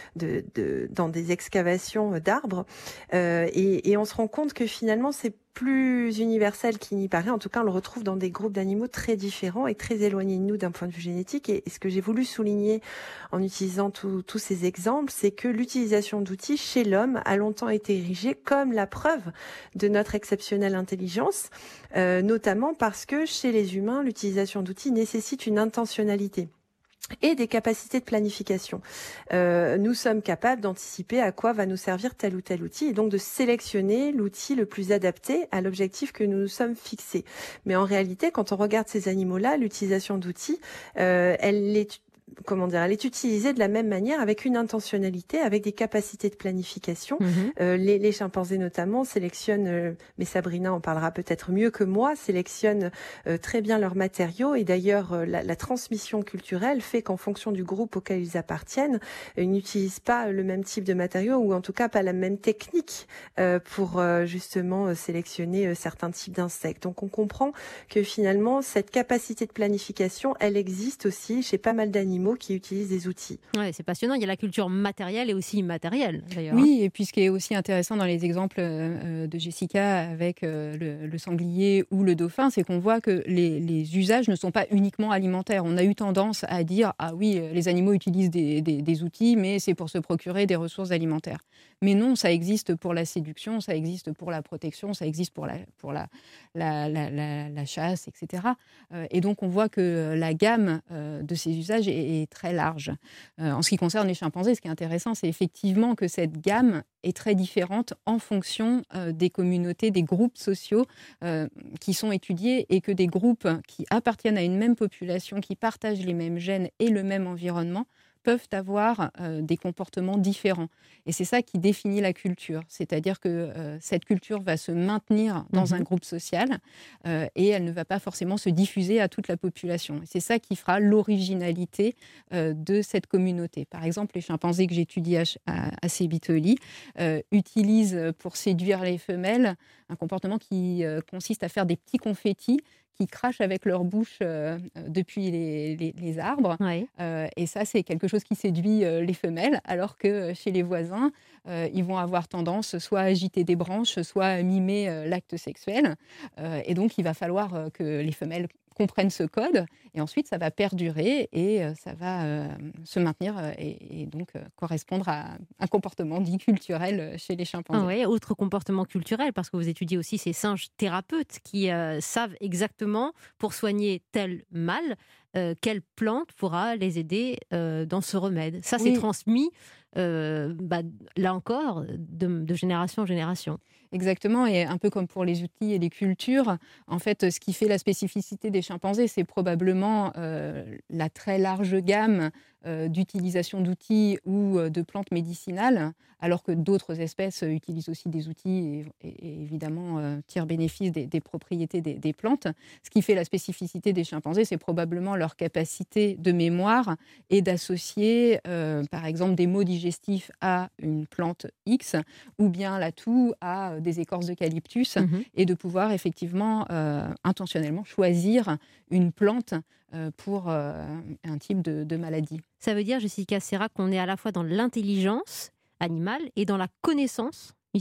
dans des excavations d'arbres. Et on se rend compte que finalement, c'est plus universel qu'il n'y paraît. En tout cas, on le retrouve dans des groupes d'animaux très différents et très éloignés de nous d'un point de vue génétique. Et ce que j'ai voulu souligner en utilisant tous ces exemples, c'est que l'utilisation d'outils chez l'homme a longtemps été érigée comme la preuve de notre exceptionnelle intelligence, notamment parce que chez les humains, l'utilisation d'outils nécessite une intentionnalité et des capacités de planification. Nous sommes capables d'anticiper à quoi va nous servir tel ou tel outil et donc de sélectionner l'outil le plus adapté à l'objectif que nous nous sommes fixés. Mais en réalité, quand on regarde ces animaux-là, l'utilisation d'outils, elle est utilisée de la même manière, avec une intentionnalité, avec des capacités de planification. Les chimpanzés notamment sélectionnent, mais Sabrina en parlera peut-être mieux que moi, sélectionnent très bien leurs matériaux, et d'ailleurs la transmission culturelle fait qu'en fonction du groupe auquel ils appartiennent, ils n'utilisent pas le même type de matériaux, ou en tout cas pas la même technique pour justement sélectionner certains types d'insectes. Donc on comprend que finalement cette capacité de planification, elle existe aussi chez pas mal d'animaux, animaux qui utilisent des outils. Ouais, c'est passionnant. Il y a la culture matérielle et aussi immatérielle, d'ailleurs. Oui, et puis ce qui est aussi intéressant dans les exemples de Jessica avec le sanglier ou le dauphin, c'est qu'on voit que les usages ne sont pas uniquement alimentaires. On a eu tendance à dire « Ah oui, les animaux utilisent des outils, mais c'est pour se procurer des ressources alimentaires. » Mais non, ça existe pour la séduction, ça existe pour la protection, ça existe pour la chasse, etc. Et donc, on voit que la gamme de ces usages est très large. En ce qui concerne les chimpanzés, ce qui est intéressant, c'est effectivement que cette gamme est très différente en fonction des communautés, des groupes sociaux qui sont étudiés, et que des groupes qui appartiennent à une même population, qui partagent les mêmes gènes et le même environnement, peuvent avoir des comportements différents. Et c'est ça qui définit la culture. C'est-à-dire que cette culture va se maintenir dans un groupe social et elle ne va pas forcément se diffuser à toute la population. Et c'est ça qui fera l'originalité de cette communauté. Par exemple, les chimpanzés que j'étudie à Sebitoli utilisent pour séduire les femelles un comportement qui consiste à faire des petits confettis qui crachent avec leur bouche depuis les arbres. Ouais. Et ça, c'est quelque chose qui séduit les femelles, alors que chez les voisins, ils vont avoir tendance soit à agiter des branches, soit à mimer l'acte sexuel. Et donc, il va falloir que les femelles comprennent ce code, et ensuite ça va perdurer et ça va se maintenir et donc correspondre à un comportement dit culturel chez les chimpanzés. Ah ouais, autre comportement culturel, parce que vous étudiez aussi ces singes thérapeutes qui savent exactement, pour soigner tel mal, quelle plante pourra les aider dans ce remède. Ça, c'est transmis, là encore, de génération en génération. Exactement, et un peu comme pour les outils et les cultures, en fait, ce qui fait la spécificité des chimpanzés, c'est probablement la très large gamme d'utilisation d'outils ou de plantes médicinales, alors que d'autres espèces utilisent aussi des outils et évidemment tirent bénéfice des propriétés des plantes. Ce qui fait la spécificité des chimpanzés, c'est probablement leur capacité de mémoire et d'associer, par exemple, des mots digestifs à une plante X, ou bien la toux à des écorces d'eucalyptus, et de pouvoir effectivement intentionnellement choisir une plante pour un type de maladie. Ça veut dire, Jessica Serra, qu'on est à la fois dans l'intelligence animale et dans la connaissance, ici ?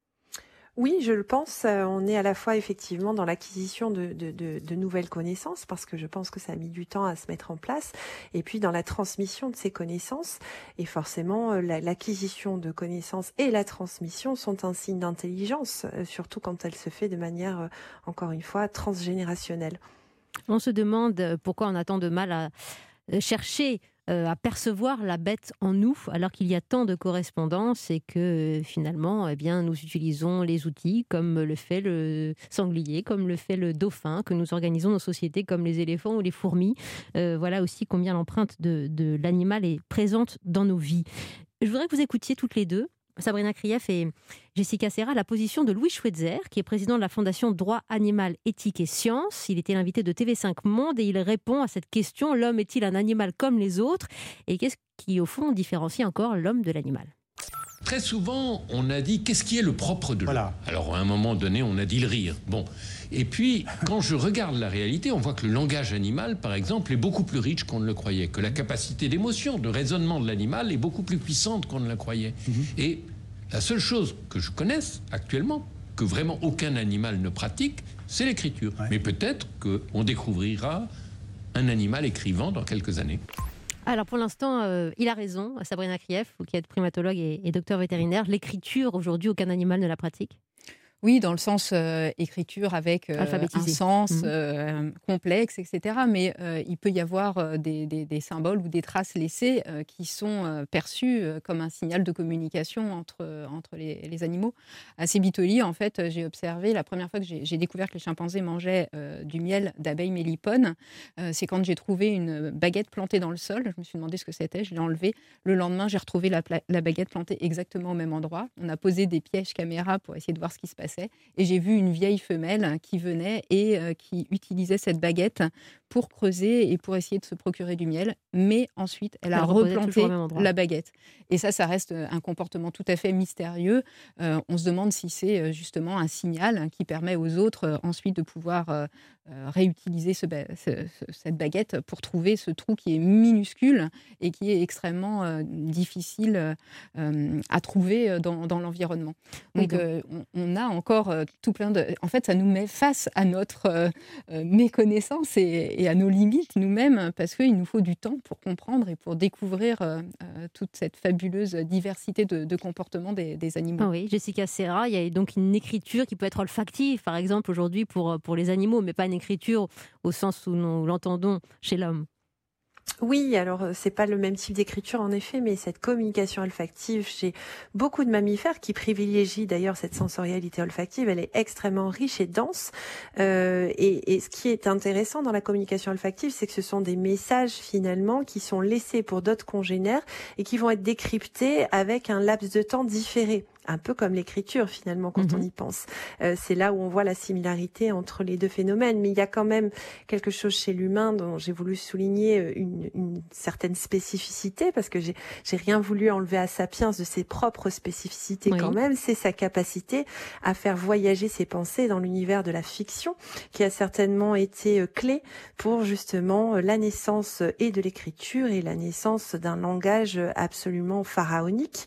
Oui, je le pense. On est à la fois effectivement dans l'acquisition de nouvelles connaissances, parce que je pense que ça a mis du temps à se mettre en place, et puis dans la transmission de ces connaissances. Et forcément, l'acquisition de connaissances et la transmission sont un signe d'intelligence, surtout quand elle se fait de manière, encore une fois, transgénérationnelle. On se demande pourquoi on a tant de mal à chercher à percevoir la bête en nous, alors qu'il y a tant de correspondances et que finalement, eh bien, nous utilisons les outils comme le fait le sanglier, comme le fait le dauphin, que nous organisons nos sociétés comme les éléphants ou les fourmis. Voilà aussi combien l'empreinte de l'animal est présente dans nos vies. Je voudrais que vous écoutiez toutes les deux, Sabrina Krief et Jessica Serra, la position de Louis Schweitzer, qui est président de la Fondation Droit Animal, Éthique et Sciences. Il était l'invité de TV5 Monde et il répond à cette question: l'homme est-il un animal comme les autres? Et qu'est-ce qui, au fond, différencie encore l'homme de l'animal? Très souvent, on a dit qu'est-ce qui est le propre de l'homme. Alors, à un moment donné, on a dit le rire. Bon. Et puis, quand je regarde la réalité, on voit que le langage animal, par exemple, est beaucoup plus riche qu'on ne le croyait, que la capacité d'émotion, de raisonnement de l'animal est beaucoup plus puissante qu'on ne la croyait. Et la seule chose que je connaisse actuellement, que vraiment aucun animal ne pratique, c'est l'écriture. Mais peut-être qu'on découvrira un animal écrivant dans quelques années. Alors pour l'instant, il a raison, Sabrina Krief, vous qui êtes primatologue et docteur vétérinaire. L'écriture, aujourd'hui, aucun animal ne la pratique? Oui, dans le sens écriture avec un sens complexe, etc. Mais il peut y avoir des symboles ou des traces laissées qui sont perçus comme un signal de communication entre les animaux. À Sebitoli, en fait, j'ai observé, la première fois que j'ai découvert que les chimpanzés mangeaient du miel d'abeilles mélipones, c'est quand j'ai trouvé une baguette plantée dans le sol. Je me suis demandé ce que c'était, je l'ai enlevée. Le lendemain, j'ai retrouvé la baguette plantée exactement au même endroit. On a posé des pièges caméra pour essayer de voir ce qui se passait. Et j'ai vu une vieille femelle qui venait et qui utilisait cette baguette pour creuser et pour essayer de se procurer du miel, mais ensuite elle a Elle reposait replanté toujours au même endroit. la baguette. Et ça reste un comportement tout à fait mystérieux. On se demande si c'est justement un signal qui permet aux autres ensuite de pouvoir réutiliser cette baguette pour trouver ce trou qui est minuscule et qui est extrêmement difficile à trouver dans l'environnement. Donc on a encore tout plein de... En fait, ça nous met face à notre méconnaissance et à nos limites nous-mêmes, parce qu'il nous faut du temps pour comprendre et pour découvrir toute cette fabuleuse diversité de comportements des animaux. Ah oui, Jessica Serra, il y a donc une écriture qui peut être olfactive, par exemple, aujourd'hui pour les animaux, mais pas une écriture au sens où nous l'entendons chez l'homme. Oui, alors c'est pas le même type d'écriture en effet, mais cette communication olfactive chez beaucoup de mammifères qui privilégient d'ailleurs cette sensorialité olfactive, elle est extrêmement riche et dense. Et ce qui est intéressant dans la communication olfactive, c'est que ce sont des messages finalement qui sont laissés pour d'autres congénères et qui vont être décryptés avec un laps de temps différé. Un peu comme l'écriture finalement quand on y pense. C'est là où on voit la similarité entre les deux phénomènes. Mais il y a quand même quelque chose chez l'humain dont j'ai voulu souligner une certaine spécificité, parce que j'ai rien voulu enlever à Sapiens de ses propres spécificités quand même. C'est sa capacité à faire voyager ses pensées dans l'univers de la fiction, qui a certainement été clé pour justement la naissance et de l'écriture et la naissance d'un langage absolument pharaonique,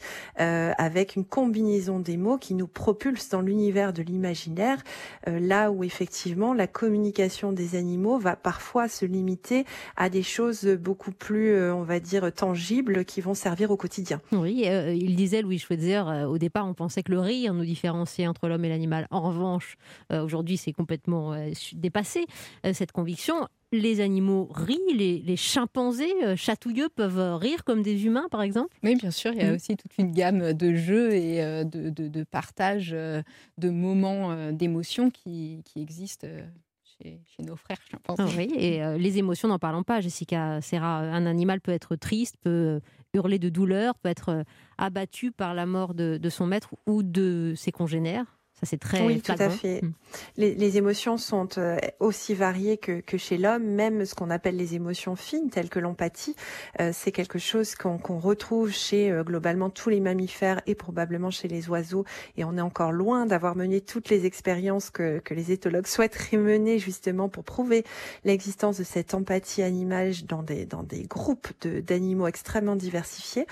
avec une combinaison des mots qui nous propulsent dans l'univers de l'imaginaire, là où effectivement la communication des animaux va parfois se limiter à des choses beaucoup plus, on va dire, tangibles qui vont servir au quotidien. Oui, il disait, Louis Schweitzer, au départ on pensait que le rire nous différenciait entre l'homme et l'animal. En revanche, aujourd'hui c'est complètement dépassé, cette conviction. Les animaux rient, les chimpanzés chatouilleux peuvent rire comme des humains, par exemple? Oui, bien sûr, il y a aussi toute une gamme de jeux et de partage de moments d'émotion qui existent chez nos frères chimpanzés. Ah oui, et les émotions, n'en parlons pas, Jessica Serra. Un animal peut être triste, peut hurler de douleur, peut être abattu par la mort de son maître ou de ses congénères. Ça, c'est très oui, flagrant. tout à fait. Les émotions sont aussi variées que chez l'homme, même ce qu'on appelle les émotions fines, telles que l'empathie. C'est quelque chose qu'on retrouve chez globalement tous les mammifères et probablement chez les oiseaux. Et on est encore loin d'avoir mené toutes les expériences que les éthologues souhaiteraient mener justement pour prouver l'existence de cette empathie animale dans des groupes d'animaux extrêmement diversifiés.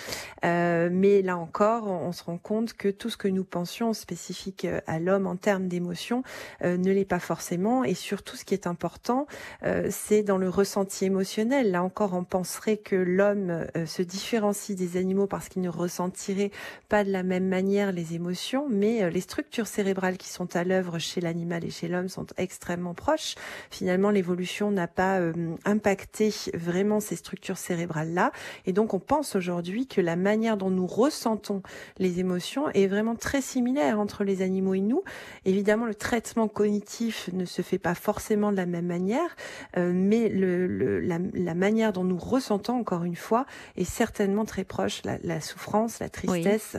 Mais là encore, on se rend compte que tout ce que nous pensions spécifique à l'homme en termes d'émotion ne l'est pas forcément. Et surtout, ce qui est important, c'est dans le ressenti émotionnel. Là encore, on penserait que l'homme se différencie des animaux parce qu'il ne ressentirait pas de la même manière les émotions, mais les structures cérébrales qui sont à l'œuvre chez l'animal et chez l'homme sont extrêmement proches. Finalement, l'évolution n'a pas impacté vraiment ces structures cérébrales-là. Et donc, on pense aujourd'hui que la manière dont nous ressentons les émotions est vraiment très similaire entre les animaux et nous. Évidemment, le traitement cognitif ne se fait pas forcément de la même manière, mais la manière dont nous ressentons, encore une fois, est certainement très proche. La souffrance, la tristesse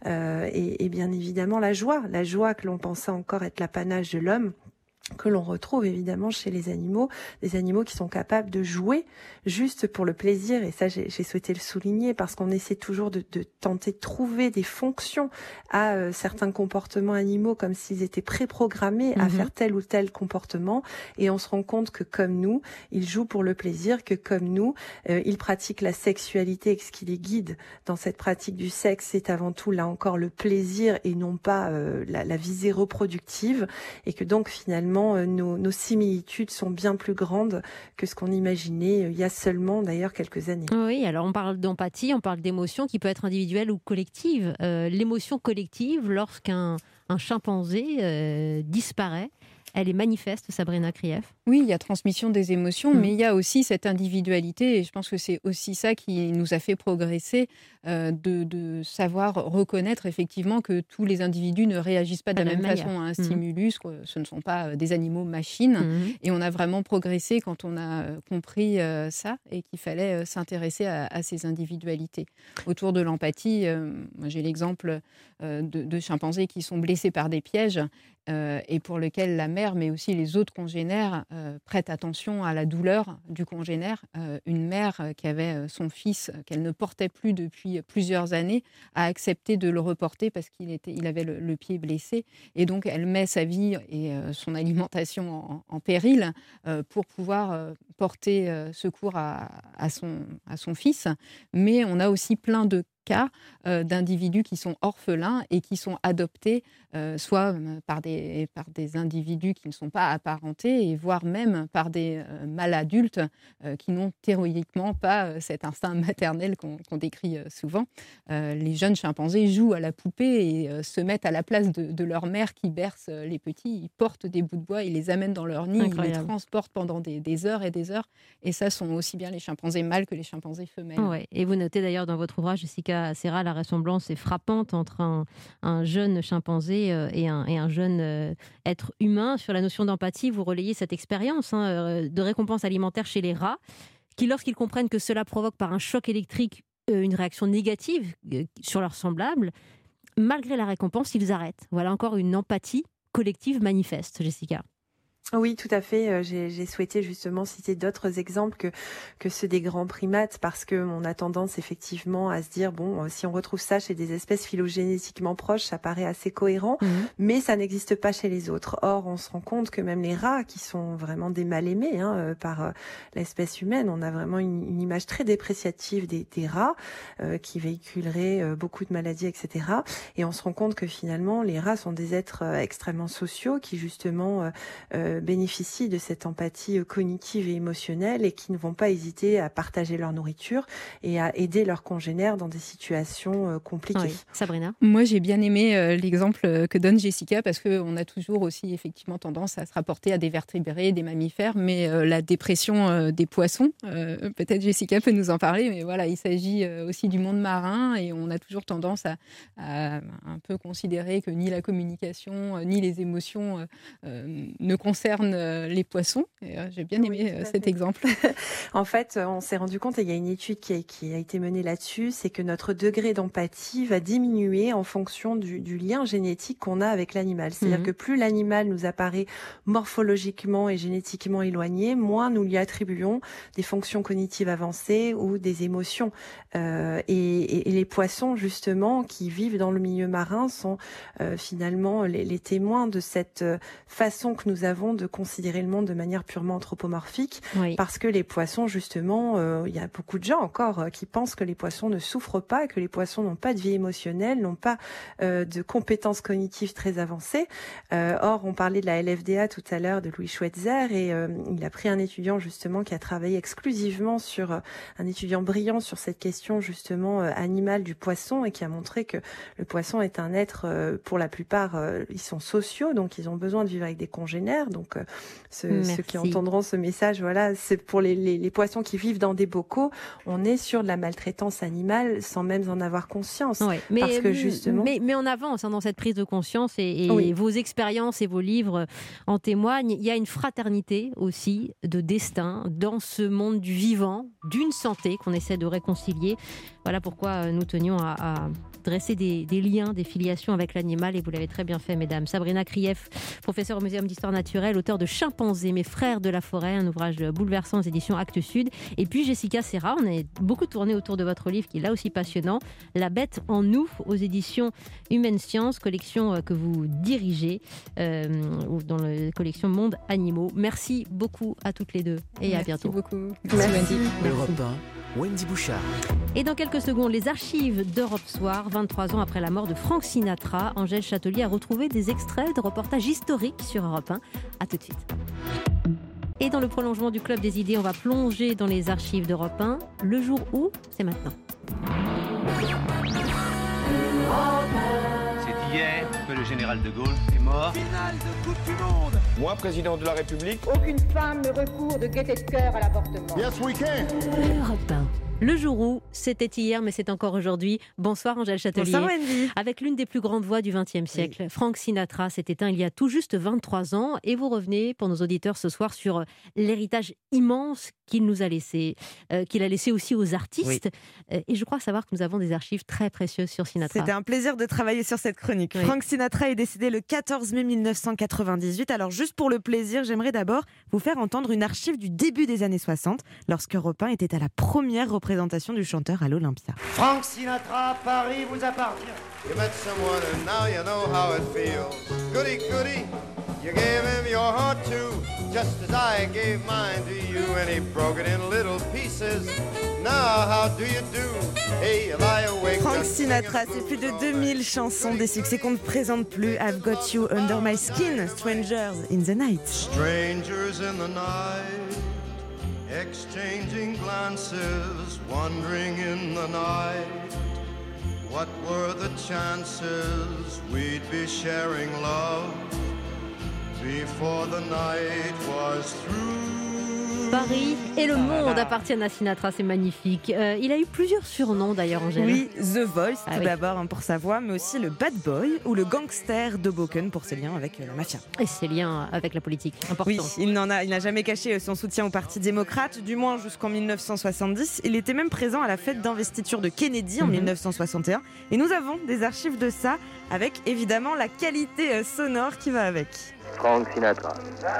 et bien évidemment la joie que l'on pensait encore être l'apanage de l'homme, que l'on retrouve évidemment chez les animaux, des animaux qui sont capables de jouer juste pour le plaisir. Et ça, j'ai souhaité le souligner parce qu'on essaie toujours de tenter de trouver des fonctions à certains comportements animaux comme s'ils étaient préprogrammés à faire tel ou tel comportement. Et on se rend compte que comme nous, ils jouent pour le plaisir, que comme nous, ils pratiquent la sexualité et que ce qui les guide dans cette pratique du sexe, c'est avant tout, là encore, le plaisir et non pas la visée reproductive. Et que donc finalement, nos similitudes sont bien plus grandes que ce qu'on imaginait il y a seulement d'ailleurs quelques années. Oui, alors on parle d'empathie, on parle d'émotion qui peut être individuelle ou collective. L'émotion collective, lorsqu'un chimpanzé disparaît, elle est manifeste, Sabrina Krief. Oui, il y a transmission des émotions, mais il y a aussi cette individualité, et je pense que c'est aussi ça qui nous a fait progresser, de savoir reconnaître effectivement que tous les individus ne réagissent pas de la même façon à un stimulus, ce ne sont pas des animaux machines, et on a vraiment progressé quand on a compris ça, et qu'il fallait s'intéresser à ces individualités. Autour de l'empathie, moi j'ai l'exemple de chimpanzés qui sont blessés par des pièges, et pour lequel la mère, mais aussi les autres congénères, prêtent attention à la douleur du congénère. Une mère qui avait son fils qu'elle ne portait plus depuis plusieurs années a accepté de le reporter parce qu'il avait le pied blessé. Et donc, elle met sa vie et son alimentation en péril pour pouvoir porter secours à son fils. Mais on a aussi plein de cas d'individus qui sont orphelins et qui sont adoptés soit par des individus qui ne sont pas apparentés et voire même par des mâles adultes qui n'ont théoriquement pas cet instinct maternel qu'on décrit souvent. Les jeunes chimpanzés jouent à la poupée et se mettent à la place de leur mère qui berce les petits. Ils portent des bouts de bois, ils les amènent dans leur nid, Incroyable. ils les transportent pendant des heures et des heures. Et ça sont aussi bien les chimpanzés mâles que les chimpanzés femelles. Ouais. Et vous notez d'ailleurs dans votre ouvrage, Jessica Serra, la ressemblance est frappante entre un jeune chimpanzé et un jeune être humain. Sur la notion d'empathie, vous relayez cette expérience de récompense alimentaire chez les rats, qui lorsqu'ils comprennent que cela provoque par un choc électrique une réaction négative sur leurs semblables, malgré la récompense, ils arrêtent. Voilà encore une empathie collective manifeste, Jessica. Oui, tout à fait. J'ai souhaité justement citer d'autres exemples que ceux des grands primates parce que on a tendance effectivement à se dire bon, si on retrouve ça chez des espèces phylogénétiquement proches, ça paraît assez cohérent, mais ça n'existe pas chez les autres. Or, on se rend compte que même les rats, qui sont vraiment des mal-aimés par l'espèce humaine, on a vraiment une image très dépréciative des rats qui véhiculeraient beaucoup de maladies, etc. Et on se rend compte que finalement, les rats sont des êtres extrêmement sociaux qui justement bénéficient de cette empathie cognitive et émotionnelle et qui ne vont pas hésiter à partager leur nourriture et à aider leurs congénères dans des situations compliquées. Oui. Sabrina ? Moi, j'ai bien aimé l'exemple que donne Jessica parce qu'on a toujours aussi effectivement tendance à se rapporter à des vertébrés, des mammifères, mais la dépression des poissons, peut-être Jessica peut nous en parler, mais voilà, il s'agit aussi du monde marin et on a toujours tendance à un peu considérer que ni la communication ni les émotions ne concernent les poissons. Et, j'ai bien aimé cet exemple. En fait, on s'est rendu compte, et il y a une étude qui a été menée là-dessus, c'est que notre degré d'empathie va diminuer en fonction du lien génétique qu'on a avec l'animal. C'est-à-dire que plus l'animal nous apparaît morphologiquement et génétiquement éloigné, moins nous lui attribuons des fonctions cognitives avancées ou des émotions. Et les poissons, justement, qui vivent dans le milieu marin, sont finalement les témoins de cette façon que nous avons de considérer le monde de manière purement anthropomorphique, parce que les poissons, justement, il y a beaucoup de gens encore qui pensent que les poissons ne souffrent pas, que les poissons n'ont pas de vie émotionnelle, n'ont pas de compétences cognitives très avancées. Or, on parlait de la LFDA tout à l'heure, de Louis Schweitzer, et il a pris un étudiant, justement, qui a travaillé exclusivement sur un étudiant brillant sur cette question, justement, animale du poisson, et qui a montré que le poisson est un être, pour la plupart, ils sont sociaux, donc ils ont besoin de vivre avec des congénères. Donc, ceux qui entendront ce message, voilà, c'est pour les poissons qui vivent dans des bocaux. On est sur de la maltraitance animale sans même en avoir conscience. Ouais, parce que justement... mais on avance dans cette prise de conscience et vos expériences et vos livres en témoignent. Il y a une fraternité aussi de destin dans ce monde du vivant, d'une santé qu'on essaie de réconcilier. Voilà pourquoi nous tenions à dresser des liens, des filiations avec l'animal, et vous l'avez très bien fait, mesdames. Sabrina Krief, professeure au Muséum d'Histoire Naturelle, auteure de Chimpanzés, mes frères de la forêt, un ouvrage bouleversant aux éditions Actes Sud. Et puis Jessica Serra, on a beaucoup tourné autour de votre livre qui est là aussi passionnant, La bête en nous, aux éditions Humaine Science, collection que vous dirigez dans la collection Monde Animaux. Merci beaucoup à toutes les deux et à bientôt. Merci beaucoup. Merci Wendy. Europe 1, Wendy Bouchard. Et dans quelques secondes, les archives d'Europe Soir. 23 ans après la mort de Frank Sinatra, Angèle Châtelier a retrouvé des extraits de reportages historiques sur Europe 1. A tout de suite. Et dans le prolongement du Club des idées, on va plonger dans les archives d'Europe 1. Le jour où, c'est maintenant. C'est hier que le général de Gaulle est mort. Finale de Coupe du Monde. Moi, président de la République. Aucune femme ne recourt de gaieté de cœur à l'avortement. Yes, we can. Europe 1. Le jour où, c'était hier, mais c'est encore aujourd'hui. Bonsoir Angèle Châtelier. Bonsoir Wendy. Avec l'une des plus grandes voix du XXe siècle, Frank Sinatra s'est éteint il y a tout juste 23 ans. Et vous revenez pour nos auditeurs ce soir sur l'héritage immense qu'il nous a laissé, qu'il a laissé aussi aux artistes. Et je crois savoir que nous avons des archives très précieuses sur Sinatra. C'était un plaisir de travailler sur cette chronique. Oui. Frank Sinatra est décédé le 14 mai 1998. Alors juste pour le plaisir, j'aimerais d'abord vous faire entendre une archive du début des années 60, lorsque Europe 1 était à la première représentation du chanteur à l'Olympia. Frank Sinatra, Paris vous appartient. You met someone and now you know how it feels. Goody, goody, you gave him your heart too, just as I gave mine to you, and he broke it in little pieces. Now how do you do? Hey, you lie awake. Frank Sinatra, c'est plus de 2000 chansons, des succès qu'on ne présente plus. I've Got You Under My Skin, Strangers in the Night. Strangers in the night, exchanging glances, wandering in the night. What were the chances we'd be sharing love before the night was through? Paris et le monde appartiennent à Sinatra, c'est magnifique. Il a eu plusieurs surnoms d'ailleurs, Angèle. Oui, The Voice tout d'abord pour sa voix, mais aussi le Bad Boy ou le Gangster d'Hoboken pour ses liens avec la mafia. Et ses liens avec la politique, important. Oui, il n'a jamais caché son soutien au Parti démocrate, du moins jusqu'en 1970. Il était même présent à la fête d'investiture de Kennedy en 1961. Et nous avons des archives de ça, avec évidemment la qualité sonore qui va avec. Frank Sinatra.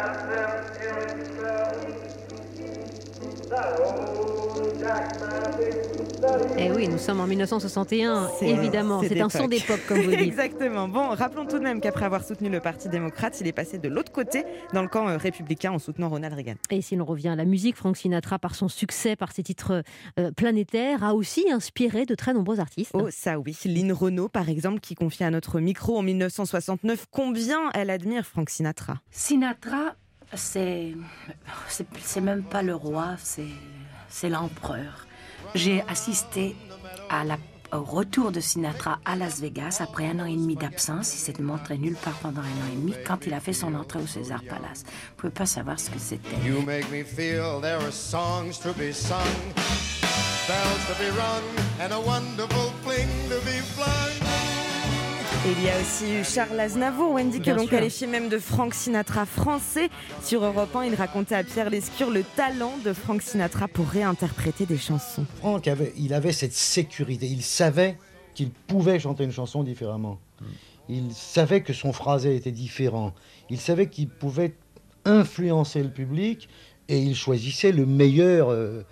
Eh oui, nous sommes en 1961, évidemment. C'est un son d'époque, comme vous dites. Exactement. Bon, rappelons tout de même qu'après avoir soutenu le Parti démocrate, il est passé de l'autre côté, dans le camp républicain, en soutenant Ronald Reagan. Et si l'on revient à la musique, Frank Sinatra, par son succès, par ses titres planétaires, a aussi inspiré de très nombreux artistes. Oh, ça oui. Lynn Renaud, par exemple, qui confie à notre micro en 1969 combien elle admire Frank Sinatra. Sinatra, c'est même pas le roi, c'est l'empereur. J'ai assisté au retour de Sinatra à Las Vegas après 1 an et demi d'absence. Il s'est montré nulle part pendant 1 an et demi quand il a fait son entrée au César Palace. Vous ne pouvez pas savoir ce que c'était. You make me feel there are songs to be sung, bells to be rung, and a wonderful fling to be flung. Et il y a aussi eu Charles Aznavour, Wendy, que l'on qualifie même de Frank Sinatra français. Sur Europe 1, il racontait à Pierre Lescure le talent de Frank Sinatra pour réinterpréter des chansons. Frank avait cette sécurité, il savait qu'il pouvait chanter une chanson différemment. Il savait que son phrasé était différent. Il savait qu'il pouvait influencer le public et il choisissait le meilleur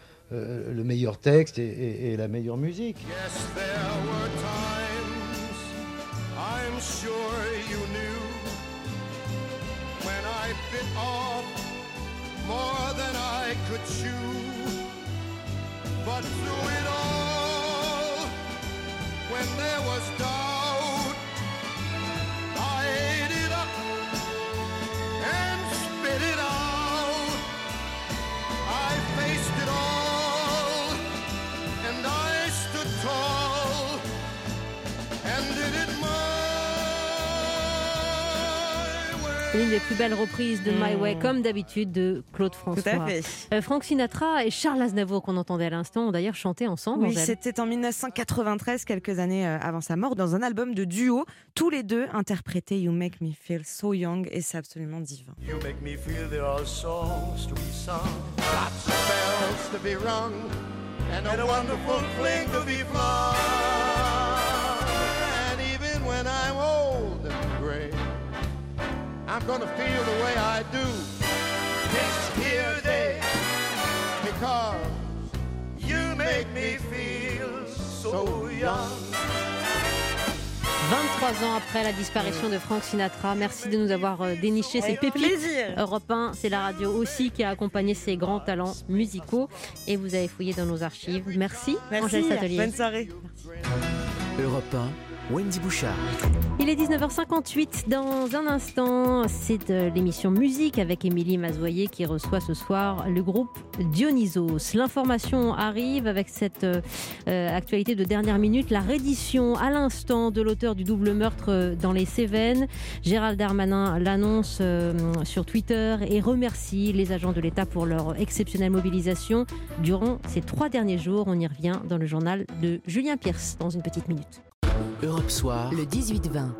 texte et la meilleure musique. Yes, there were times, I'm sure you knew, when I bit off more than I could chew. But through it all, when there was doubt, I ate it up and spit it out. I faced it all, and I stood tall, and did it my way. L'une des plus belles reprises de My Way, comme d'habitude, de Claude François. Tout à fait. Frank Sinatra et Charles Aznavour, qu'on entendait à l'instant, ont d'ailleurs chanté ensemble. Oui, c'était en 1993, quelques années avant sa mort, dans un album de duo. Tous les deux interprétaient You Make Me Feel So Young, et c'est absolument divin. You make me feel there are songs to be sung, lots of bells to be rung, and a wonderful fling to be flung. And even when I'm old and gray, I'm gonna feel the way I do this here day, because you make me feel so young. 23 ans après la disparition de Frank Sinatra, merci de nous avoir déniché ces pépites. Plaisir. Europe 1, c'est la radio aussi qui a accompagné ces grands talents musicaux. Et vous avez fouillé dans nos archives. Merci, Angèle Satelier. Bonne soirée. Europe 1, Wendy Bouchard. Il est 19h58. Dans un instant, c'est l'émission Musique avec Émilie Mazoyer qui reçoit ce soir le groupe Dionysos. L'information arrive avec cette actualité de dernière minute. La reddition à l'instant de l'auteur du double meurtre dans les Cévennes. Gérald Darmanin l'annonce sur Twitter et remercie les agents de l'État pour leur exceptionnelle mobilisation durant ces 3 derniers jours. On y revient dans le journal de Julien Pierce dans une petite minute. Europe Soir, le 18-20.